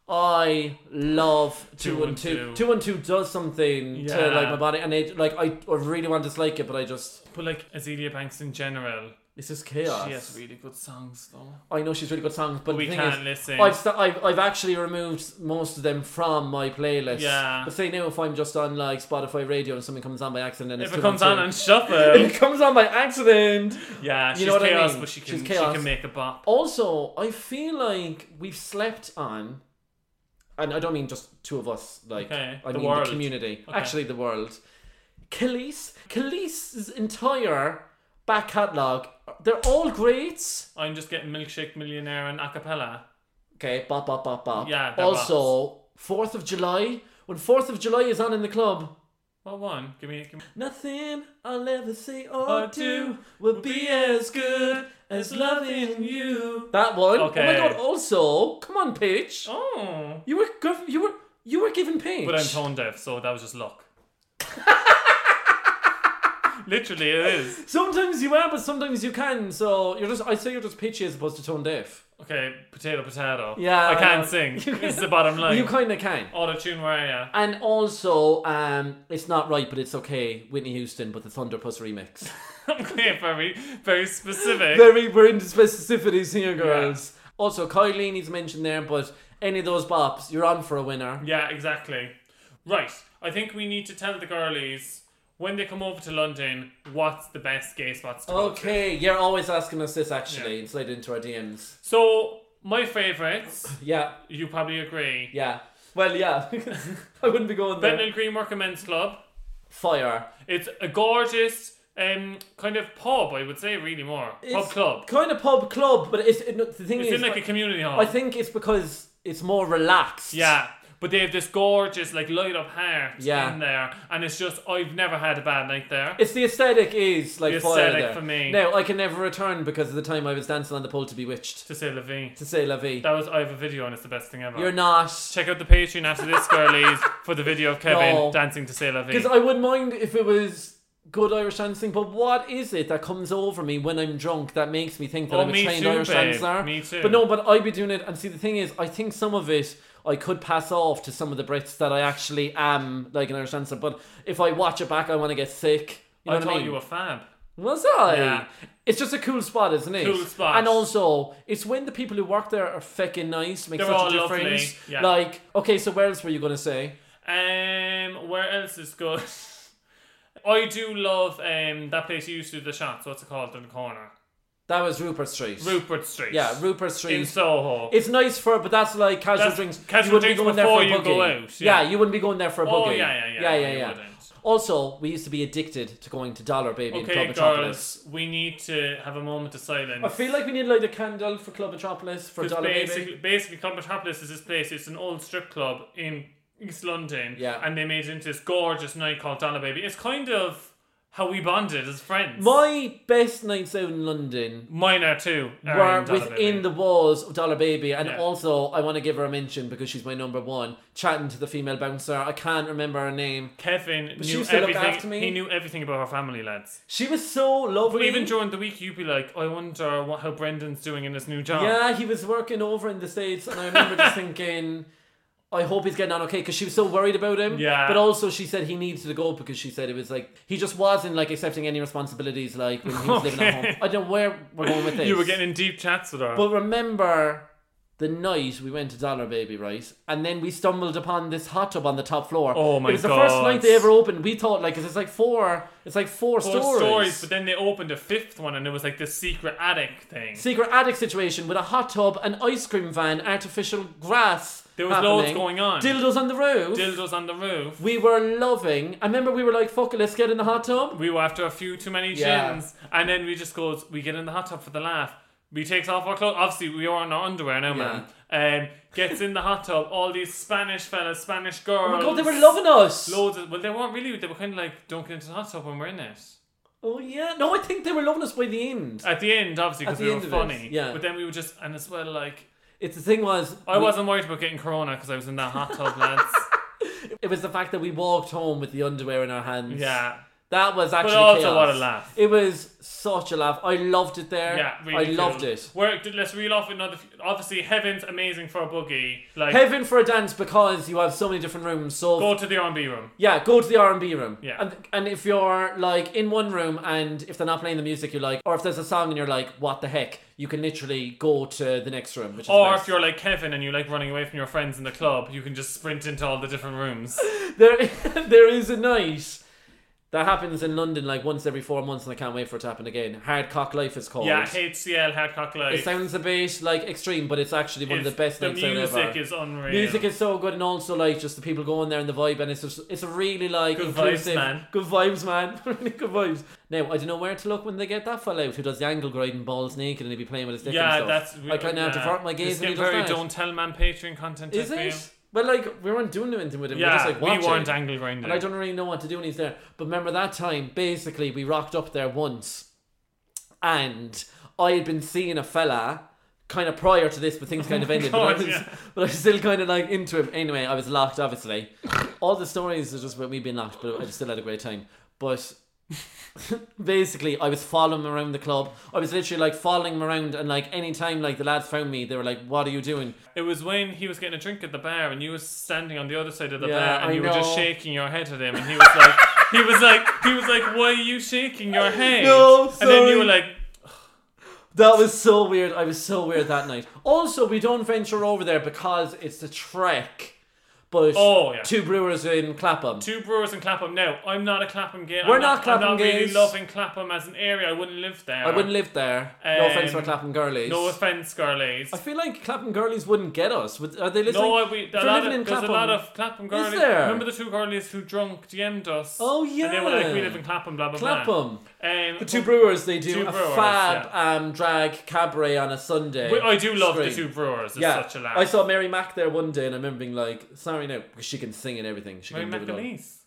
I love two one two. two one two does something to Yeah. like my body, and it like I, I really want to dislike it, but I just But like Azealia Banks in general, it's just chaos. she has really good songs though. I know she's really good songs, but We the thing can't is, listen. I've, st- I've I've actually removed most of them from my playlist. Yeah. But say now if I'm just on like Spotify radio and something comes on by accident, and If it's it comes on on and shuffle, it comes on by accident. yeah, she's You know what I chaos, mean? but she can She's she chaos. can make a bop. Also, I feel like we've slept on, and I don't mean just two of us. Like Okay, I the mean world. the community. Okay. Actually, the world. Khalees, Khalees's entire back catalogue. They're all great. I'm just getting Milkshake Millionaire and Acapella. Okay, bop, bop, bop, bop. Yeah, they're also, fourth of July. When fourth of July is on in the club, What one? Give me, give me. nothing I'll ever say or Or do do will be as good as loving you. that one. Okay. Oh my god, also, come on, Paige. Oh. You were gov- you were you were given Paige. But I'm tone deaf, so that was just luck. Literally, it is. Sometimes you are, but sometimes you can. So you're just I say you're just pitchy as opposed to tone deaf. Okay, potato, potato. Yeah, I I can't know. sing. It's the bottom line. You kinda can. Auto tune, where are ya? And also, um, it's not right, but it's okay. Whitney Houston, but the Thunderpuss remix. Okay, very, very specific. Very, we're into specificities here, girls. Also, Kylie needs mentioned there, but any of those bops, you're on for a winner. Yeah, exactly. Right. I think we need to tell the girlies when they come over to London what's the best gay spots to go to. Okay, you're always asking us this actually, and slide into our D Ms. So, my favourites, Yeah, you probably agree. yeah. Well, yeah. I wouldn't be going there. Bethnal Green Working Men's Club. Fire. It's a gorgeous um, kind of pub, I would say, really more. pub It's club. Kind of pub club, but it's it, the thing It's is, in like a community hall. I think it's because it's more relaxed. Yeah, but they have this gorgeous, like, light up heart Yeah. in there, and it's just, I've never had a bad night there. It's the aesthetic is like The fire aesthetic there. for me. Now I can never return because of the time I was dancing on the pole to Bewitched. To say la vie. To say la vie. That was, I have a video and it's the best thing ever. You're not. Check out the Patreon after this, girlies, for the video of Kevin No. dancing to say la vie. Because I wouldn't mind if it was good Irish dancing, but what is it that comes over me when I'm drunk that makes me think that Oh, I'm a me trained too, Irish babe. dancer? Me too. But no, but I'd be doing it, and see the thing is, I think some of it I could pass off to some of the Brits that I actually am like an Irish dancer, but if I watch it back I want to get sick. You know I what thought I mean? you were fab. Was I? Yeah. It's just a cool spot, isn't it? Cool spot. And also, it's when the people who work there are feckin' nice, make They're such all a difference. lovely, yeah. Like, okay, so where else were you going to say? Um, where else is good? I do love um that place you used to do the shots. What's it called in the corner? That was Rupert Street. Rupert Street. Yeah, Rupert Street. In Soho. It's nice for, but that's like casual That's drinks. casual you wouldn't drinks be going there before for a you boogie. go out, Yeah. yeah. you wouldn't be going there for a Oh, boogie. yeah, yeah, yeah, yeah, yeah, you yeah. wouldn't. Also, we used to be addicted to going to Dollar Baby in Okay, Club Metropolis. girls, we need to have a moment of silence. I feel like we need like a candle for Club Metropolis for Because Dollar basically, Baby. basically, Club Metropolis is this place. It's an old strip club in East London. Yeah. And they made it into this gorgeous night called Dollar Baby. It's kind of how we bonded as friends. My best nights out in London Mine are too. are were in Dollar within Baby. the walls of Dollar Baby, and Yeah. also I want to give her a mention because she's my number one. Chatting to the female bouncer, I can't remember her name. Kevin she knew used to look everything. after me. He knew everything about her family, lads. She was so lovely. But even during the week, you'd be like, I wonder what how Brendan's doing in his new job. Yeah, he was working over in the States, and I remember just thinking, I hope he's getting on okay, because she was so worried about him. Yeah. But also, she said he needed to go because she said it was like he just wasn't like accepting any responsibilities like when he was living at Okay. home. I don't know where we're going with this. You were getting in deep chats with her. But remember the night we went to Dollar Baby, right? And then we stumbled upon this hot tub on the top floor. Oh my It was the first God. night they ever opened. We thought like, 'cause it's like four, it's like four, Four stories. stories, but then they opened a fifth one, and it was like this secret attic thing. Secret attic situation with a hot tub, an ice cream van, artificial grass. There was happening, loads going on. Dildos on the roof. Dildos on the roof. We were loving. I remember we were like, fuck it, let's get in the hot tub. We were after a few too many Yeah. gins, and then we just goes, we get in the hot tub for the laugh. We takes off our clothes. Obviously, we are in our underwear now, man. Um, gets in the hot tub. All these Spanish fellas, Spanish girls. Oh my god, they were loving us. Loads of, well, they weren't really. They were kind of like, don't get into the hot tub when we're in it. Oh yeah. No, I think they were loving us by the end. At the end, obviously, At because the we were end of it, funny. yeah. But then we were just, and as well, like, It's the thing was, I we- wasn't worried about getting corona because I was in that hot tub, lads. It was the fact that we walked home with the underwear in our hands. Yeah. That was actually also chaos. what a laugh. It was such a laugh. I loved it there. Yeah, really I loved cool. it. We're, let's reel off another. Obviously, Heaven's amazing for a boogie. Like, Heaven for a dance because you have so many different rooms. So go to the R and B room. yeah, go to the R and B room. Yeah. And, and if you're like in one room and if they're not playing the music you like, or if there's a song and you're like, what the heck, you can literally go to the next room. Which is Or nice. if you're like Kevin and you like running away from your friends in the club, you can just sprint into all the different rooms. there, there is a night that happens in London like once every four months, and I can't wait for it to happen again. Hard Cock Life is called. Yeah, H C L Hardcock Life. It sounds a bit like extreme, but it's actually one It's- of the best the nights out ever. music is unreal. Music is so good, and also like just the people going there and the vibe, and it's just it's a really like Good inclusive, vibes, man. good vibes, man, really good vibes. Now I don't know where to look when they get that fella out who does the angle grinding balls naked and he'll be playing with his dick yeah, and that's. stuff. I kind of have to yeah. avert my gaze It's when he getting does very that. Don't Tell Man Patreon content. Is type for you. it? Well, like we weren't doing anything with him. Yeah, we're just like we watching. weren't angle grinding. And I don't really know what to do when he's there. But remember that time, basically, we rocked up there once, and I had been seeing a fella kind of prior to this, but things kind of ended. but, I God, was, yeah. but I was still kind of like into him. Anyway, I was locked, obviously. All the stories are just about me being locked, but I still had a great time. But basically, I was following him around the club. I was literally like following him around, and like anytime like the lads found me, they were like, "What are you doing?" It was when he was getting a drink at the bar and you was standing on the other side of the Yeah, bar and I you were just know. shaking your head at him and he was like he was like he was like why are you shaking your head? No, and then you sorry. were like That was so weird. I was so weird that night. Also, we don't venture over there because it's a trek. But Oh, yeah. two brewers in Clapham. two brewers in Clapham. Now, I'm not a Clapham gay. We're I'm not Clapham I'm not really gays. loving Clapham as an area. I wouldn't live there. I wouldn't live there. no Um, offense to our Clapham girlies. No offense, girlies. I feel like Clapham girlies wouldn't get us. Would, are they listening? No, I, we, If a you're lot living of, in there's Clapham, a lot of Clapham girlies. there? Remember the two girlies who drunk D M'd us? Oh, And they were like, we yeah. live in Clapham, blah, blah, blah. Clapham. Um, The two brewers, they do Two a brewers, fab um, drag cabaret on a Sunday. Wait, I do love screen. the two brewers. It's Yeah, such a laugh. I saw Mary Mac there one day, and I remember being like, "Sorry now," because she can sing and everything. She Mary can do it all. McAleese.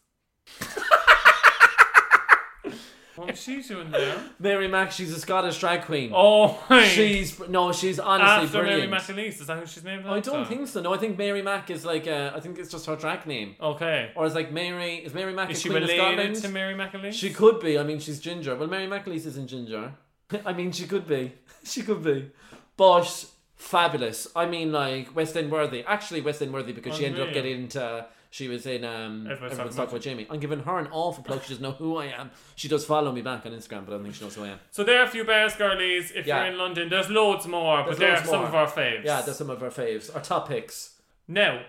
What was she doing there? Mary Mac, she's a Scottish drag queen. Oh, my. She's no, she's honestly After brilliant. Mary McAleese. Is that who she's named I after? don't think so. No, I think Mary Mac is like uh, I think it's just her drag name, Okay. or is like Mary is Mary Mac Is a she Queen of related Scotland? to Mary McAleese? She could be. I mean, she's ginger. Well, Mary McAleese isn't ginger. I mean, she could be. She could be. But fabulous. I mean, like West End worthy. Actually, West End worthy because she ended up Unreal. getting into. She was in um, Everyone's Everyone's Talking Talking About Jamie. I'm giving her an awful plug. She doesn't know who I am. She does follow me back on Instagram, but I don't think she knows who I am. So there are a few bars, girlies. If Yeah. you're in London, there's loads more, There's but they're loads some more. of our faves. Yeah, they're some of our faves. Our top picks. Now,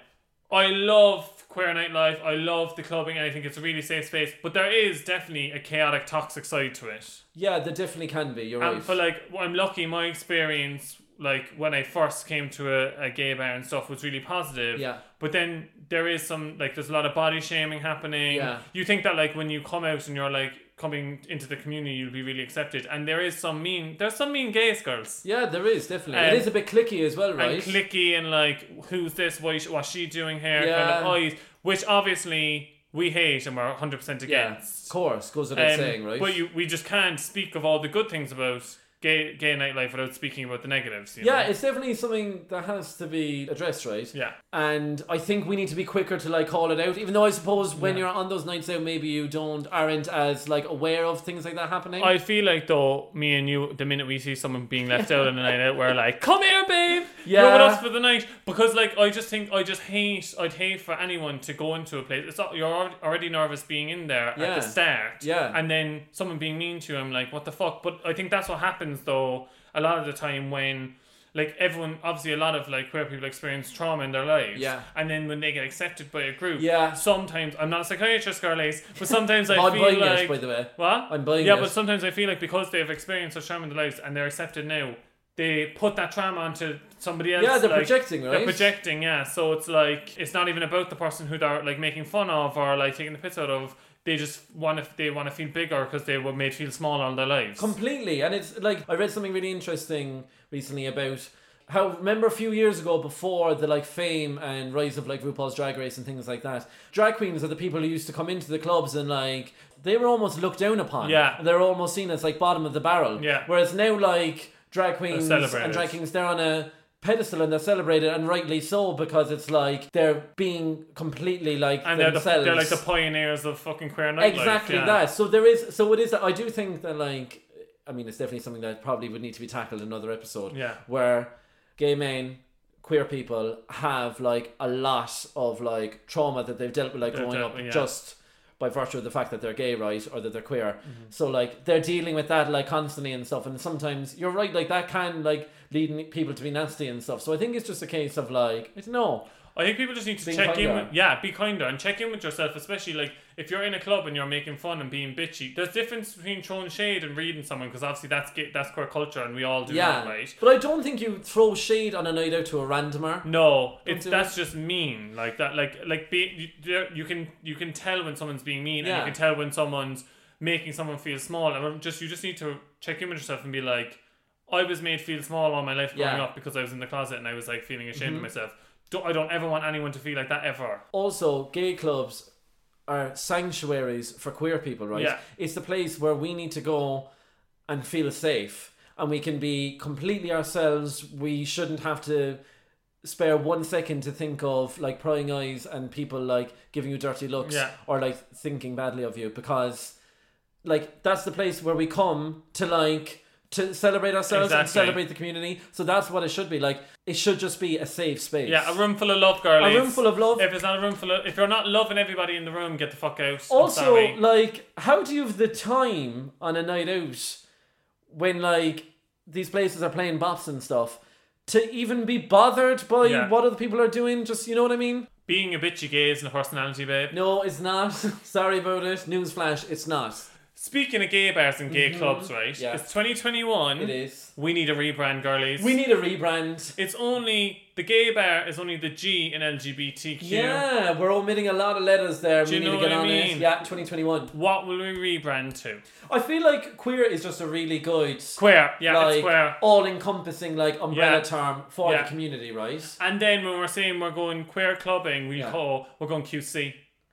I love queer nightlife. I love the clubbing, and I think it's a really safe space. But there is definitely a chaotic, toxic side to it. Yeah, there definitely can be. You're Um, right. but like, I'm lucky. My experience, like when I first came to a, a gay bar and stuff, was really positive. Yeah. But then there is some like there's a lot of body shaming happening. Yeah. You think that like when you come out and you're like coming into the community, you'll be really accepted, and there is some mean. There's some mean gays girls. Yeah, there is definitely. Um, it is a bit clicky as well, right? And clicky and like, who's this? Why? What's she doing here? Yeah. Kind of eyes, which obviously we hate and we're one hundred percent yeah, against. of course, goes without Um, saying, right? But you, we just can't speak of all the good things about gay gay nightlife without speaking about the negatives. You yeah, know? it's definitely something that has to be addressed, right? Yeah. And I think we need to be quicker to like call it out, even though I suppose when you're on those nights out, maybe you don't aren't as like aware of things like that happening. I feel like though, me and you, the minute we see someone being left out on a night out, we're like, "Come here, babe, Yeah. you're with us for the night." Because like, I just think I just hate. I'd hate for anyone to go into a place. It's not, you're al- already nervous being in there Yeah. at the start, Yeah. and then someone being mean to you. I'm like, what the fuck? But I think that's what happens though. A lot of the time when like everyone, obviously a lot of like queer people experience trauma in their lives, Yeah. and then when they get accepted by a group, Yeah. sometimes I'm not a psychiatrist, girlies, but sometimes I I'm feel buying like it, by the way. what? I'm buying yeah, it. but sometimes I feel like because they've experienced such trauma in their lives and they're accepted now, they put that trauma onto somebody else. Yeah, they're like, projecting, right? They're projecting, yeah. So it's like it's not even about the person who they're like making fun of or like taking the piss out of. They just want to they want to feel bigger because they were made feel small all their lives. Completely. And it's like I read something really interesting recently about how, remember a few years ago, before the like fame and rise of like RuPaul's Drag Race and things like that, drag queens are the people who used to come into the clubs and like they were almost looked down upon. Yeah. And they're almost seen as like bottom of the barrel. Yeah. Whereas now like drag queens celebrated. and drag kings, they're on a pedestal and they're celebrated, and rightly so, because it's like they're being completely like and they're, the, themselves. they're like the pioneers of fucking queer nightlife. Exactly yeah. that. So there is. So it is. I do think that like, I mean, it's definitely something that probably would need to be tackled in another episode. Yeah. Where gay men, queer people have like a lot of like trauma that they've dealt with like They've growing dealt up with, yeah. just by virtue of the fact that they're gay, right, or that they're queer. Mm-hmm. So like they're dealing with that like constantly and stuff, and sometimes you're right, like that can like lead people to be nasty and stuff. So I think it's just a case of like, I don't know. I think people just need to Being check in kinder. with, yeah, be kinder and check in with yourself, especially like if you're in a club and you're making fun and being bitchy. There's difference between throwing shade and reading someone, because obviously that's gay, that's queer culture and we all do Yeah, that, right? but I don't think you throw shade on a night out to a randomer. No, it's do that's it. just mean like that. Like like be, you, you can you can tell when someone's being mean, Yeah. and you can tell when someone's making someone feel small. And just you just need to check in with yourself and be like, I was made feel small all my life growing Yeah. up because I was in the closet and I was like feeling ashamed of myself. Don't, I don't ever want anyone to feel like that ever. Also, gay clubs are sanctuaries for queer people, right? Yeah. It's the place where we need to go and feel safe, and we can be completely ourselves. We shouldn't have to spare one second to think of like prying eyes and people like giving you dirty looks Yeah. or like thinking badly of you, because like that's the place where we come to like to celebrate ourselves and Exactly. celebrate the community. So that's what it should be. Like it should just be a safe space. Yeah, a room full of love, girlies. A room full of love. If it's not a room full of, if you're not loving everybody in the room, get the fuck out. I'm Also, sorry. like, how do you have the time on a night out when, like, these places are playing bops and stuff to even be bothered by Yeah. what other people are doing? Just, you know what I mean? Being a bitchy gay isn't a personality, babe. No, it's not. Sorry about it. Newsflash, it's not. Speaking of gay bars and gay clubs, right? Yeah. It's twenty twenty-one. It is. We need a rebrand, girlies. We need a rebrand. It's only the gay bar is only the G in L G B T Q. Yeah, we're omitting a lot of letters there. Do we you need know to get what I on it. mean? Yeah, twenty twenty-one. What will we rebrand to? I feel like queer is just a really good, Queer. Yeah, like, it's queer. all-encompassing, like, umbrella Yeah. term for Yeah. the community, right? And then when we're saying we're going queer clubbing, we Yeah. call we're going Q C.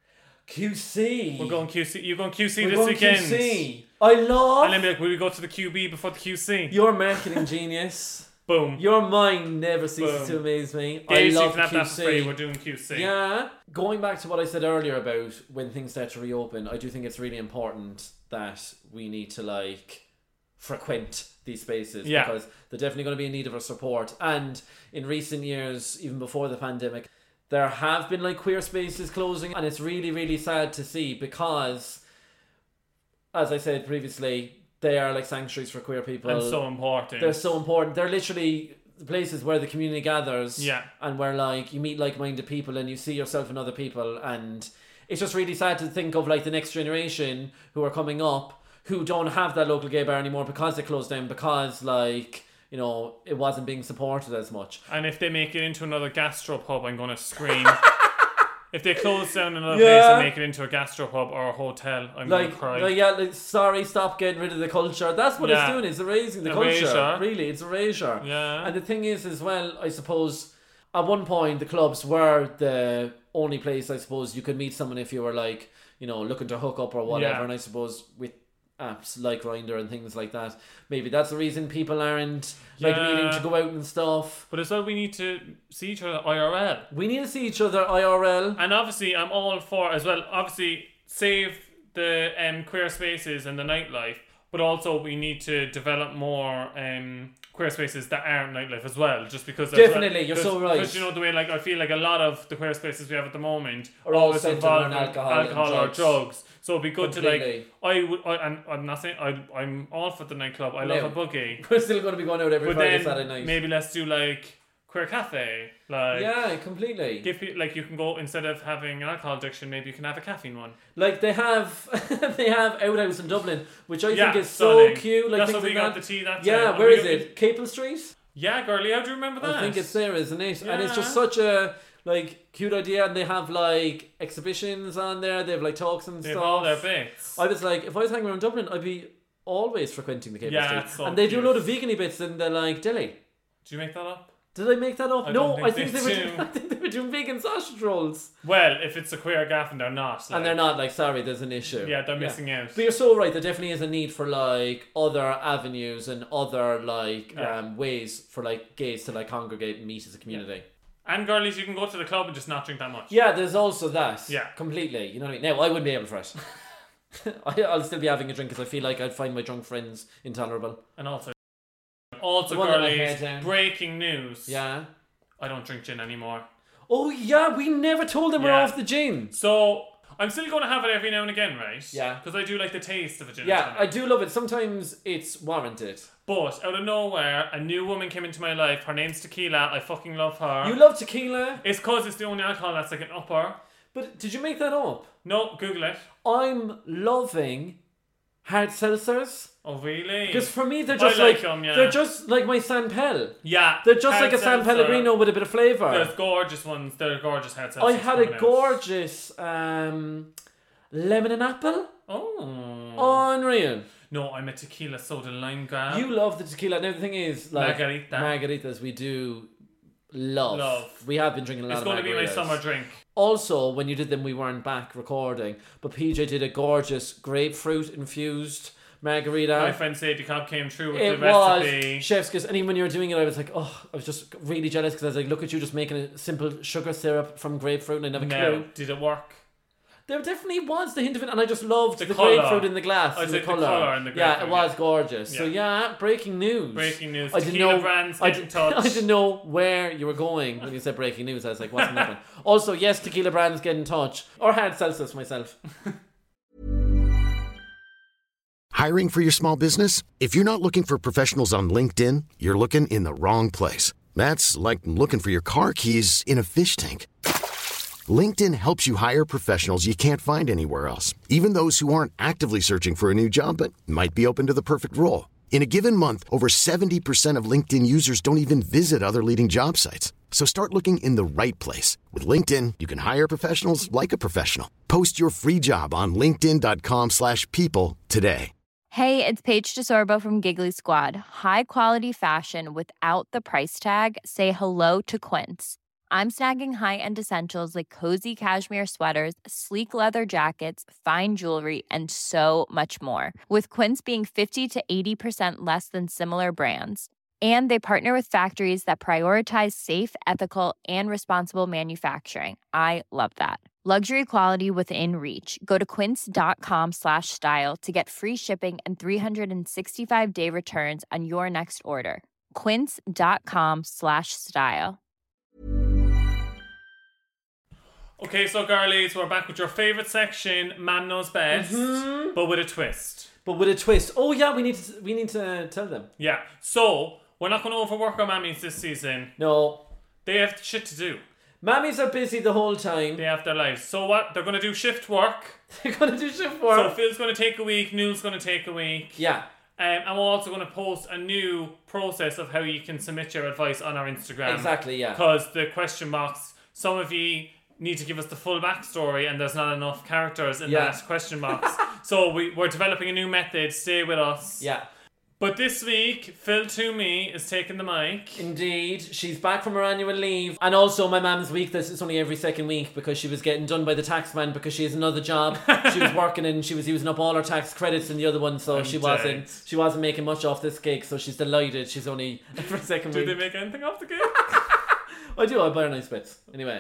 Q C. We're going Q C. You're going Q C We're this going weekend. Q C. I love And then be like, will we go to the Q B before the Q C? your marketing genius. Boom. Your mind never ceases Boom. to amaze me. Days I you love can have Q that for free. C. We're doing Q C. Yeah. Going back to what I said earlier about when things start to reopen, I do think it's really important that we need to like frequent these spaces, Yeah. because they're definitely going to be in need of our support. And in recent years, even before the pandemic, there have been like queer spaces closing, and it's really, really sad to see, because as I said previously, they are like sanctuaries for queer people. And so important. They're so important. They're literally places where the community gathers. Yeah. And where like you meet like-minded people and you see yourself in other people, and it's just really sad to think of like the next generation who are coming up who don't have that local gay bar anymore because they closed down, because like, you know, it wasn't being supported as much. And if they make it into another gastropub, I'm going to scream. If they close down another Yeah. place and make it into a gastropub or a hotel, I'm going Like, to cry. like, yeah, like, sorry, stop getting rid of the culture. That's what Yeah. it's doing. It's erasing the Erasure. culture. Really, it's erasure. Yeah. And the thing is, as well, I suppose, at one point, the clubs were the only place, I suppose, you could meet someone if you were, like, you know, looking to hook up or whatever. Yeah. And I suppose with apps like Grindr and things like that, maybe that's the reason people aren't, like, Yeah. needing to go out and stuff. But as well, we need to see each other I R L. We need to see each other I R L. And obviously, I'm all for, as well, obviously, save the um, queer spaces and the nightlife, but also we need to develop more um, queer spaces that aren't nightlife as well, just because... Definitely, you're so right. Because, you know, the way, like, I feel like a lot of the queer spaces we have at the moment Are all always centred involve around alcohol and alcohol or drugs. drugs. So it'd be good Completely. to, like... I would, I, and I'm not saying... I, I'm all for the nightclub. I love No. a boogie. We're still going to be going out every But Friday, then Saturday night. maybe let's do, like, queer cafe. Like... Yeah, completely. Give people, like, you can go, instead of having an alcohol addiction, maybe you can have a caffeine one. Like they have, they have Outhouse in Dublin, which I Yeah, think is so stunning. cute. Like That's things what we like got that. the tea that Yeah, time. where We- is it? Capel Street? Yeah, girlie, how do you remember that? I think it's there, isn't it? And it's just Yeah. such a like cute idea, and they have like exhibitions on there. They have like talks and They have stuff. all their bits. I was like, if I was hanging around Dublin, I'd be always frequenting the Capel Yeah, Street. it's so and they do a cute. load of vegan bits in the like deli. Did you make that up? Did I make that up? I no, don't I think think they they, were do. doing, I think they were doing vegan sausage rolls. Well, if it's a queer gaff and they're not. Like, And they're not like, sorry, there's an issue. Yeah, they're missing out. But you're so right. There definitely is a need for like other avenues and other like Yeah. um, ways for like gays to like congregate and meet as a community. And girlies, you can go to the club and just not drink that much. Yeah, there's also that. Yeah. completely. You know what I mean? Now I wouldn't be able for it. I, I'll still be having a drink because I feel like I'd find my drunk friends intolerable. And also, also The one that I girlies, head down. breaking news. Yeah. I don't drink gin anymore. Oh yeah, we never told them we're Yeah. off the gin. So, I'm still going to have it every now and again, right? Yeah. Because I do like the taste of a gin and Yeah, tonic. I do love it. Sometimes it's warranted. But out of nowhere, a new woman came into my life. Her name's Tequila. I fucking love her. You love tequila, It's because it's the only alcohol that's like an upper. but did you make that up? No, Google it. I'm loving hard seltzers. Oh, really? Because for me, they're I just like like, 'em, yeah. they're just like my San Pel. Yeah. They're just hard like a San seltzer. Pellegrino with a bit of flavour. There's gorgeous ones. They're gorgeous hard seltzers. I had a coming out. gorgeous um, lemon and apple. Oh. Unreal. No, I'm a tequila soda lime gal. You love the tequila. Now the thing is, like Margarita. margaritas, we do love. Love. We have been drinking a lot It's of going to be my margaritas. summer drink. Also, when you did them, we weren't back recording, but P J did a gorgeous grapefruit infused margarita. My friend Sadie Cobb came through with It the was recipe. chef's kiss. And even when you were doing it, I was like, oh, I was just really jealous because I was like, look at you just making a simple sugar syrup from grapefruit, and I never No, clue. did it work? There definitely was the hint of it, and I just loved The the, colour. grapefruit in the glass. I and the said the colour. colour in the Yeah, it grapefruit, was yeah. gorgeous. So Yeah. yeah, breaking news. Breaking news. I didn't Tequila know. brands, I, get in did, touch. I didn't know where you were going when you said breaking news. I was like, what's going to happen? Also, yes, tequila brands get in touch, or hard seltzers myself. Hiring for your small business? If you're not looking for professionals on LinkedIn, you're looking in the wrong place. That's like looking for your car keys in a fish tank. LinkedIn helps you hire professionals you can't find anywhere else, even those who aren't actively searching for a new job but might be open to the perfect role. In a given month, over seventy percent of LinkedIn users don't even visit other leading job sites. So start looking in the right place. With LinkedIn, you can hire professionals like a professional. Post your free job on linkedin.com slash people today. Hey, it's Paige DeSorbo from Giggly Squad. High quality fashion without the price tag. Say hello to Quince. I'm snagging high-end essentials like cozy cashmere sweaters, sleek leather jackets, fine jewelry, and so much more. With Quince being fifty to eighty percent less than similar brands. And they partner with factories that prioritize safe, ethical, and responsible manufacturing. I love that. Luxury quality within reach. Go to quince.com slash style to get free shipping and three sixty-five day returns on your next order. Quince.com slash style. Okay, so girlies, we're back with your favourite section, Man Knows Best, Mm-hmm. but with a twist. But with a twist. Oh yeah, we need to we need to tell them. Yeah, so we're not going to overwork our mammies this season. No. They have shit to do. Mammies are busy the whole time. They have their lives. So what? They're going to do shift work. They're going to do shift work. So Phil's going to take a week. Nual's going to take a week. Yeah. Um, and we're also going to post a new process of how you can submit your advice on our Instagram. Exactly, yeah. Because the question box, some of you need to give us the full backstory and there's not enough characters in Yeah. that question box. So we, we're developing a new method. Stay with us. Yeah. But this week, Phil Toomey is taking the mic. Indeed. She's back from her annual leave. And also my mum's week, this is only every second week because she was getting done by the taxman because she has another job. She was working and she was using up all her tax credits in the other one, so I'm she wasn't dead. she wasn't making much off this gig, so she's delighted. She's only every second Do week. they make anything off the gig? I do, I buy her nice bits. Anyway.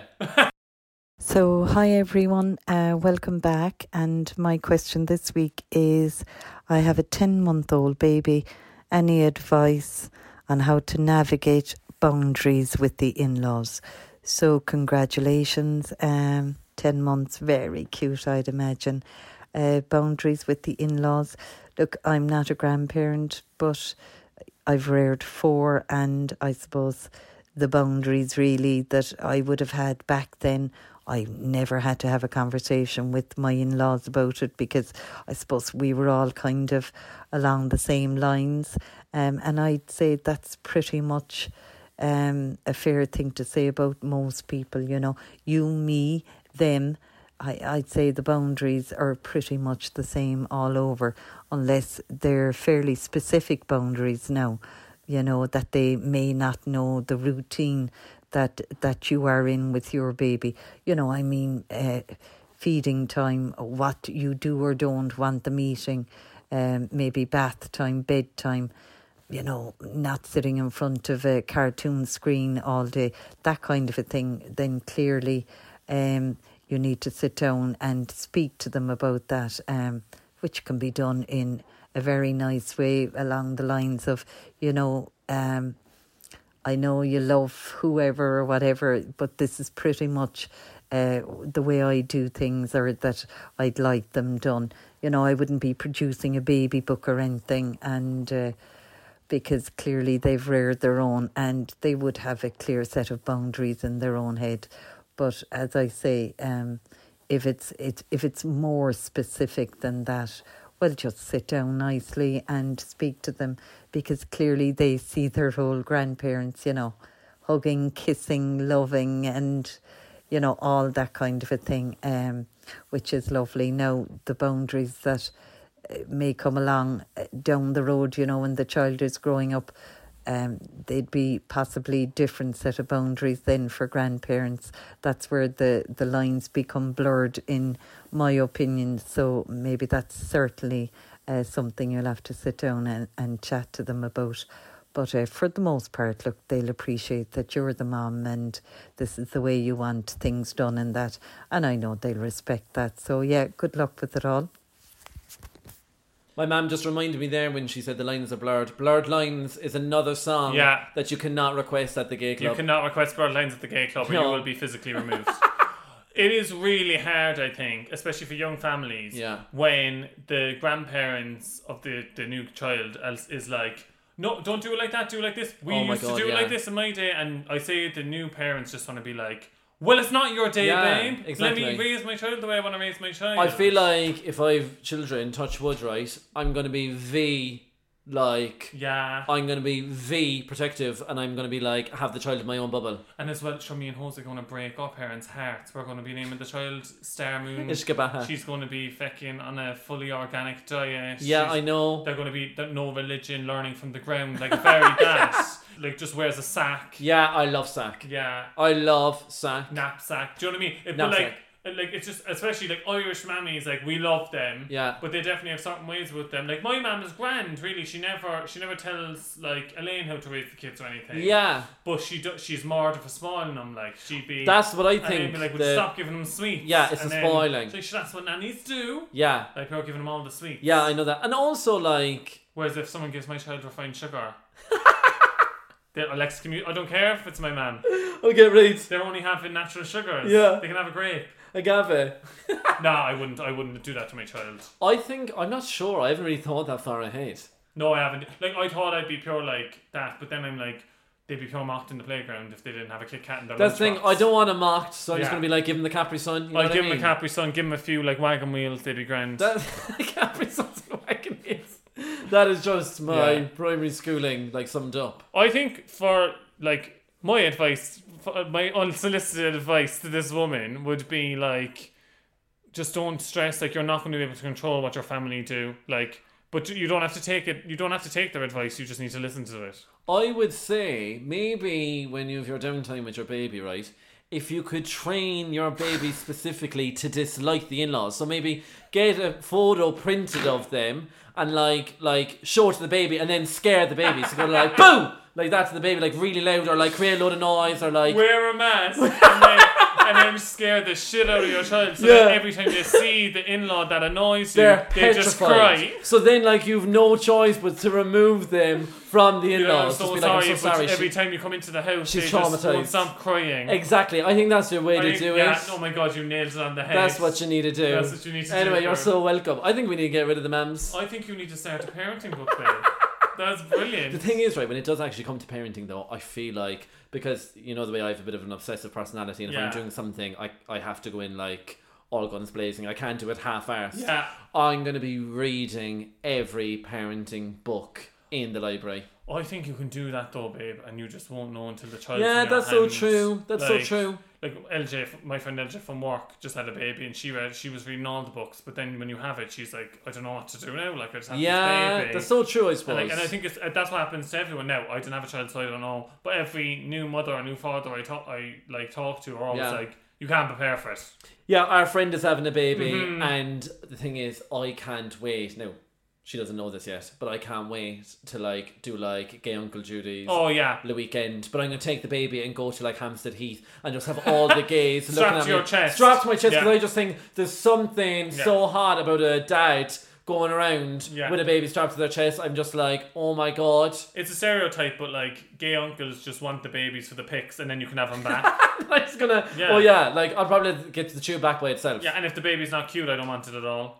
So, hi everyone, uh, welcome back. And my question this week is, I have a ten month old baby. Any advice on how to navigate boundaries with the in-laws? So, congratulations, um, ten months, very cute, I'd imagine. Uh, boundaries with the in-laws. Look, I'm not a grandparent, but I've reared four, and I suppose the boundaries really that I would have had back then, I never had to have a conversation with my in-laws about it because I suppose we were all kind of along the same lines. Um, and I'd say that's pretty much um, a fair thing to say about most people, you know. You, me, them, I, I'd say the boundaries are pretty much the same all over, unless they're fairly specific boundaries now, you know, that they may not know the routine that that you are in with your baby. You know, I mean, uh, feeding time, what you do or don't want them eating, um, maybe bath time, bedtime, you know, not sitting in front of a cartoon screen all day, that kind of a thing. Then clearly um, you need to sit down and speak to them about that, um, which can be done in a very nice way along the lines of, you know, um, I know you love whoever or whatever, but this is pretty much uh, the way I do things, or that I'd like them done. You know, I wouldn't be producing a baby book or anything, and uh, because clearly they've reared their own and they would have a clear set of boundaries in their own head. But as I say, um, if it's it, if it's more specific than that, well, just sit down nicely and speak to them, because clearly they see their old grandparents, you know, hugging, kissing, loving, and, you know, all that kind of a thing, um, which is lovely. Now, the boundaries that may come along down the road, you know, when the child is growing up, um, they'd be possibly different set of boundaries then for grandparents. That's where the, the lines become blurred, in my opinion. So maybe that's certainly uh, something you'll have to sit down and, and chat to them about. But uh, for the most part, look, they'll appreciate that you're the mom and this is the way you want things done and that. And I know they'll respect that. So yeah, good luck with it all. My mum just reminded me there when she said the lines are blurred. Blurred Lines is another song Yeah. that you cannot request at the gay club. You cannot request blurred lines at the gay club or No. you will be physically removed. It is really hard, I think, especially for young families, Yeah. when the grandparents of the, the new child is, is like, no, don't do it like that, do it like this. We Oh my used God, to do it yeah. like this in my day. And I say the new parents just want to be like, well, it's not your day, Yeah, babe. exactly. Let me raise my child the way I want to raise my child. I feel like if I've children, touch wood, right, I'm going to be V, like, Yeah. I'm going to be V, protective, and I'm going to be like, have the child in my own bubble. And as well, sure, me and Jose are going to break our parents' hearts. We're going to be naming the child Star Moon. Ishkabaha. She's going to be fecking on a fully organic diet. Yeah, She's- I know. They're going to be th- no religion, learning from the ground, like very that. Like just wears a sack. Yeah, I love sack. Yeah. I love sack. Knapsack. Do you know what I mean? It, but Knapsack. like, like it's just, especially like Irish mammies, like we love them. Yeah. But they definitely have certain ways with them. Like my mum is grand, really. She never, she never tells like Elaine how to raise the kids or anything. Yeah. But she do, she's more of a spoiling them. Like she'd be. That's what I and then think. Be like, would the- you stop giving them sweets? Yeah, it's and a then, spoiling. So that's what nannies do. Yeah. Like we're giving them all the sweets. Yeah, I know that. And also, like... Whereas if someone gives my child refined sugar, they're Alex, can you, I don't care if it's my man. Okay, right. They're only having natural sugars. Yeah. They can have a grape. Agave. Nah, I wouldn't. I wouldn't do that to my child. I think... I'm not sure. I haven't really thought that far ahead. No, I haven't. Like, I thought I'd be pure like that, but then I'm like, they'd be pure mocked in the playground if they didn't have a Kit Kat in their That's the thing. lunchbox. I don't want them mocked, so I'm just Yeah. going to be like, give them the Capri Sun. You know I'd what give I them mean? a Capri Sun, give them a few like wagon wheels, they'd be grand. That, Capri Sun's and wagon wheels. That is just my Yeah. primary schooling, like, summed up. I think for like my advice, for my unsolicited advice to this woman would be like, just don't stress. Like, you're not going to be able to control what your family do. Like, but you don't have to take it. You don't have to take their advice. You just need to listen to it. I would say maybe when you have your downtime with your baby, right? If you could train your baby specifically to dislike the in-laws, so maybe get a photo printed of them and like like show it to the baby and then scare the baby. So go like boom, like that to the baby, like really loud, or like create a load of noise, or like Wear a mask and then, and then scare the shit out of your child. So Yeah. that every time they see the in-law that annoys you, they're they just petrified. cry. So then like you've no choice but to remove them from the Yeah, I'm in-laws. so Just be sorry, like, I'm so but sorry. every She- time you come into the house, she's they just won't traumatised. stop crying. Exactly. I think that's your way I to think- do yeah, it. Oh my god, you nailed it on the head. That's what you need to do. That's what you need to do. Anyway, you're for- so welcome. I think we need to get rid of the mums. I think you need to start a parenting book, babe. That's brilliant. The thing is, right, when it does actually come to parenting, though, I feel like, because you know the way I have a bit of an obsessive personality, and if Yeah. I'm doing something, I, I have to go in like all guns blazing. I can't do it half-arsed. Yeah. I'm going to be reading every parenting book in the library. I think you can do that though, babe, and you just won't know until the child. Yeah, that's so true. That's so true. Like L J, my friend L J from work, just had a baby, and she read, she was reading all the books. But then when you have it, she's like, I don't know what to do now. Like, I just have Yeah, this baby. that's so true, I And, suppose. like, and I think it's, uh, that's what happens to everyone now. I didn't have a child, so I don't know. But every new mother or new father I talk, I like talk to, are always Yeah. like, you can't prepare for it. Yeah, our friend is having a baby, Mhm. and the thing is, I can't wait. No, she doesn't know this yet, but I can't wait to like do like Gay Uncle Judy's. Oh yeah, the weekend. But I'm gonna take the baby and go to like Hampstead Heath and just have all the gays looking Strapped at to me, your chest. strapped to my chest, because Yeah. I just think there's something Yeah. so hot about a dad going around Yeah. with a baby strapped to their chest. I'm just like, oh my god. it's a stereotype, but like gay uncles just want the babies for the pics, and then you can have them back. I'm just gonna. Yeah. Oh yeah, like I'll probably get the tube back by itself. Yeah, and if the baby's not cute, I don't want it at all.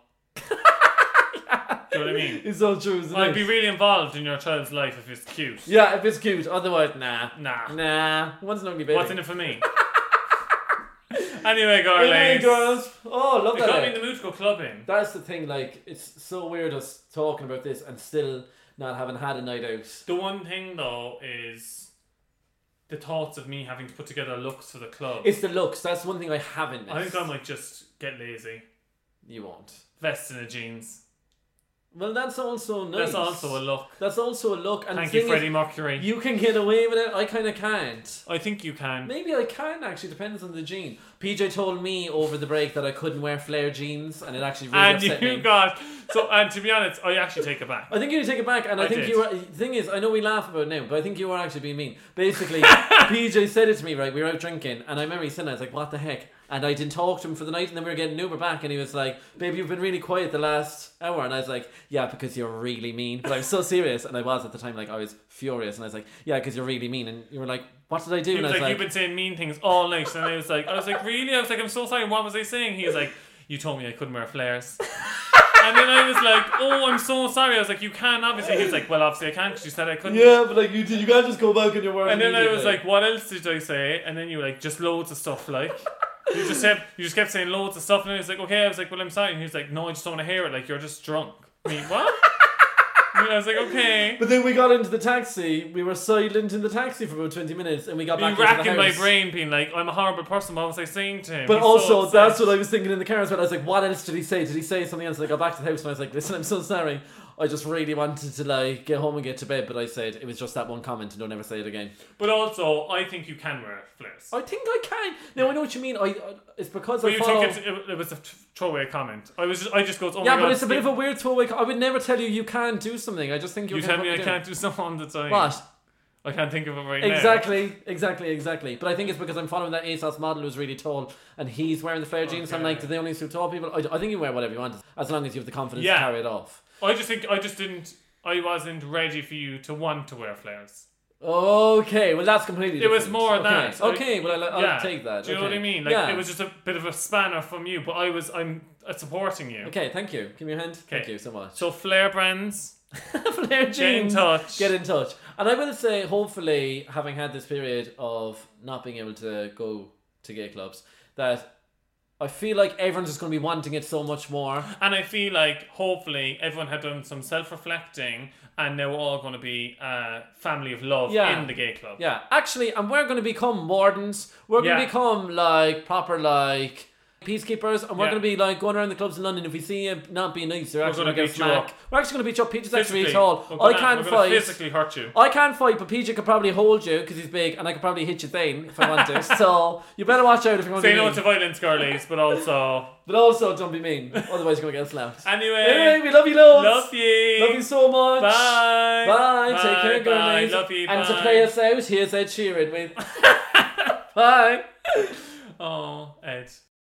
Do you know what I mean? It's so true, isn't I'd it? be really involved in your child's life if it's cute. Yeah, if it's cute. Otherwise, nah. Nah. Nah. What's an ugly baby? What's in it for me? Anyway, girls. Hey, girls. Oh, love It that. got me eh? in the mood to go clubbing. That's the thing, like, it's so weird us talking about this and still not having had a night out. The one thing though is the thoughts of me having to put together looks for the club. It's the looks. That's one thing I haven't missed. I think I might just get lazy. You won't. Vest and a jeans. Well, that's also nice. That's also a look. That's also a look. And Thank the you, thing Freddie is, Mercury. you can get away with it. I kind of can't. I think you can. Maybe I can, actually. Depends on the jean. P J told me over the break that I couldn't wear flare jeans, and it actually really And upset you me. got so. And to be honest, I actually take it back. I think you need to take it back, and I, I think did. you were. The thing is, I know we laugh about it now, but I think you were actually being mean. Basically, P J said it to me, right? We were out drinking, and I remember he said, I was like, what the heck? And I didn't talk to him for the night, and then we were getting an Uber back, and he was like, babe, you've been really quiet the last hour. And I was like, yeah, because you're really mean. But I was so serious, and I was at the time, like, I was furious, and I was like, yeah, because you're really mean. And you were like, what did I do? He And was I was like, like, you've been saying mean things all night, and I was like, I was like, really? I was like, I'm so sorry. What was I saying? He was like, you told me I couldn't wear flares. And then I was like, oh, I'm so sorry. I was like, you can obviously. He was like, well, obviously I can't, because you said I couldn't. yeah, but like, you, you can't just go back on your word. And then I was immediately. like, what else did I say? And then you were like, just loads of stuff, like. You just kept, you just kept saying loads of stuff, and I was like, okay. I was like, well, I'm sorry. And he was like, no, I just don't want to hear it. Like, you're just drunk. I mean, what? And I was like, okay. But then we got into the taxi. We were silent in the taxi for about twenty minutes, and we got Being back into the racking my house. brain, being like, I'm a horrible person. What was I saying to him? But He's so also, upset. that's what I was thinking in the car as well. I was like, what else did he say? Did he say something else? And I got back to the house and I was like, listen, I'm so sorry. I just really wanted to like get home and get to bed, but I said it was just that one comment and don't ever say it again. But also, I think you can wear flares. I think I can. Now I know what you mean. I, I it's because But I you follow... took it, it, it was a t- throwaway comment. I was just, I just goes, oh yeah, my but God, it's a bit of a Steve, weird throwaway. I would never tell you you can't do something. I just think you're You tell me I can't do something all the time. What? I can't think of it right now. Exactly, exactly, exactly. But I think it's because I'm following that ASOS model who's really tall and he's wearing the flare jeans. So I'm Okay. like, do they only suit tall people? I, I think you wear whatever you want as long as you have the confidence Yeah. to carry it off. I just think, I just didn't, I wasn't ready for you to want to wear flares. Okay, well that's completely It different. was more okay. that. Okay, well I'll, I'll yeah. take that. Do you know okay. what I mean? Like yeah. it was just a bit of a spanner from you, but I was I'm uh, supporting you. Okay, thank you. Give me your hand. Thank Okay. you so much. So flare brands, Flair Get in jeans. touch. Get in touch. And I will say, hopefully, having had this period of not being able to go to gay clubs, that I feel like everyone's just going to be wanting it so much more. And I feel like, hopefully, everyone had done some self-reflecting and now we're all going to be a family of love Yeah. in the gay club. Yeah, actually, and we're going to become wardens. We're going to Yeah. become, like, proper, like, peacekeepers. And we're Yeah. going to be, like, going around the clubs in London. If we see you not being nice, we're, actually gonna going to get beat you smack. up. We're actually going to beat you up. Peter's actually Physically. tall. We're I gonna- can't we're fight. gonna physically hurt you. I can't fight, but P J could probably hold you because he's big, and I could probably hit you then if I want to. So you better watch out if you're going to Say be no mean. to violence, girlies, but also... But also, don't be mean. Otherwise, you're going to get slapped. Anyway, Anyway, we love you loads. Love you. Love you so much. Bye. Bye. Bye. Take care, Bye. girlies. Love you. And to Bye. play us out, here's Ed Sheeran with Bye. Oh, Ed.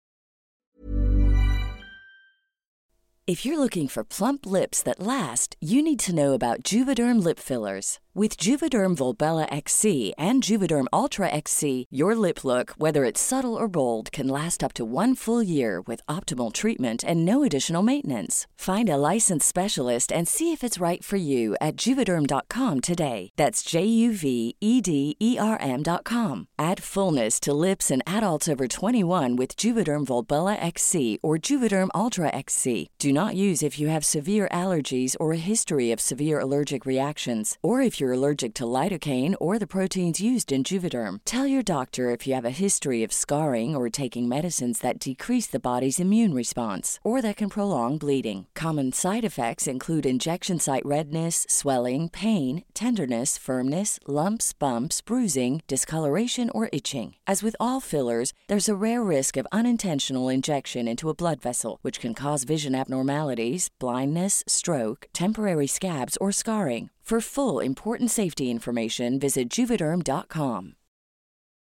If you're looking for plump lips that last, you need to know about Juvederm lip fillers. With Juvederm Volbella X C and Juvederm Ultra X C, your lip look, whether it's subtle or bold, can last up to one full year with optimal treatment and no additional maintenance. Find a licensed specialist and see if it's right for you at juvederm dot com today. That's J U V E D E R M dot com. Add fullness to lips in adults over twenty-one with Juvederm Volbella X C or Juvederm Ultra X C. Do not use if you have severe allergies or a history of severe allergic reactions, or if you're allergic to lidocaine or the proteins used in Juvederm. Tell your doctor if you have a history of scarring or taking medicines that decrease the body's immune response or that can prolong bleeding. Common side effects include injection site redness, swelling, pain, tenderness, firmness, lumps, bumps, bruising, discoloration, or itching. As with all fillers, there's a rare risk of unintentional injection into a blood vessel, which can cause vision abnormalities, blindness, stroke, temporary scabs, or scarring. For full important safety information, visit juvederm dot com.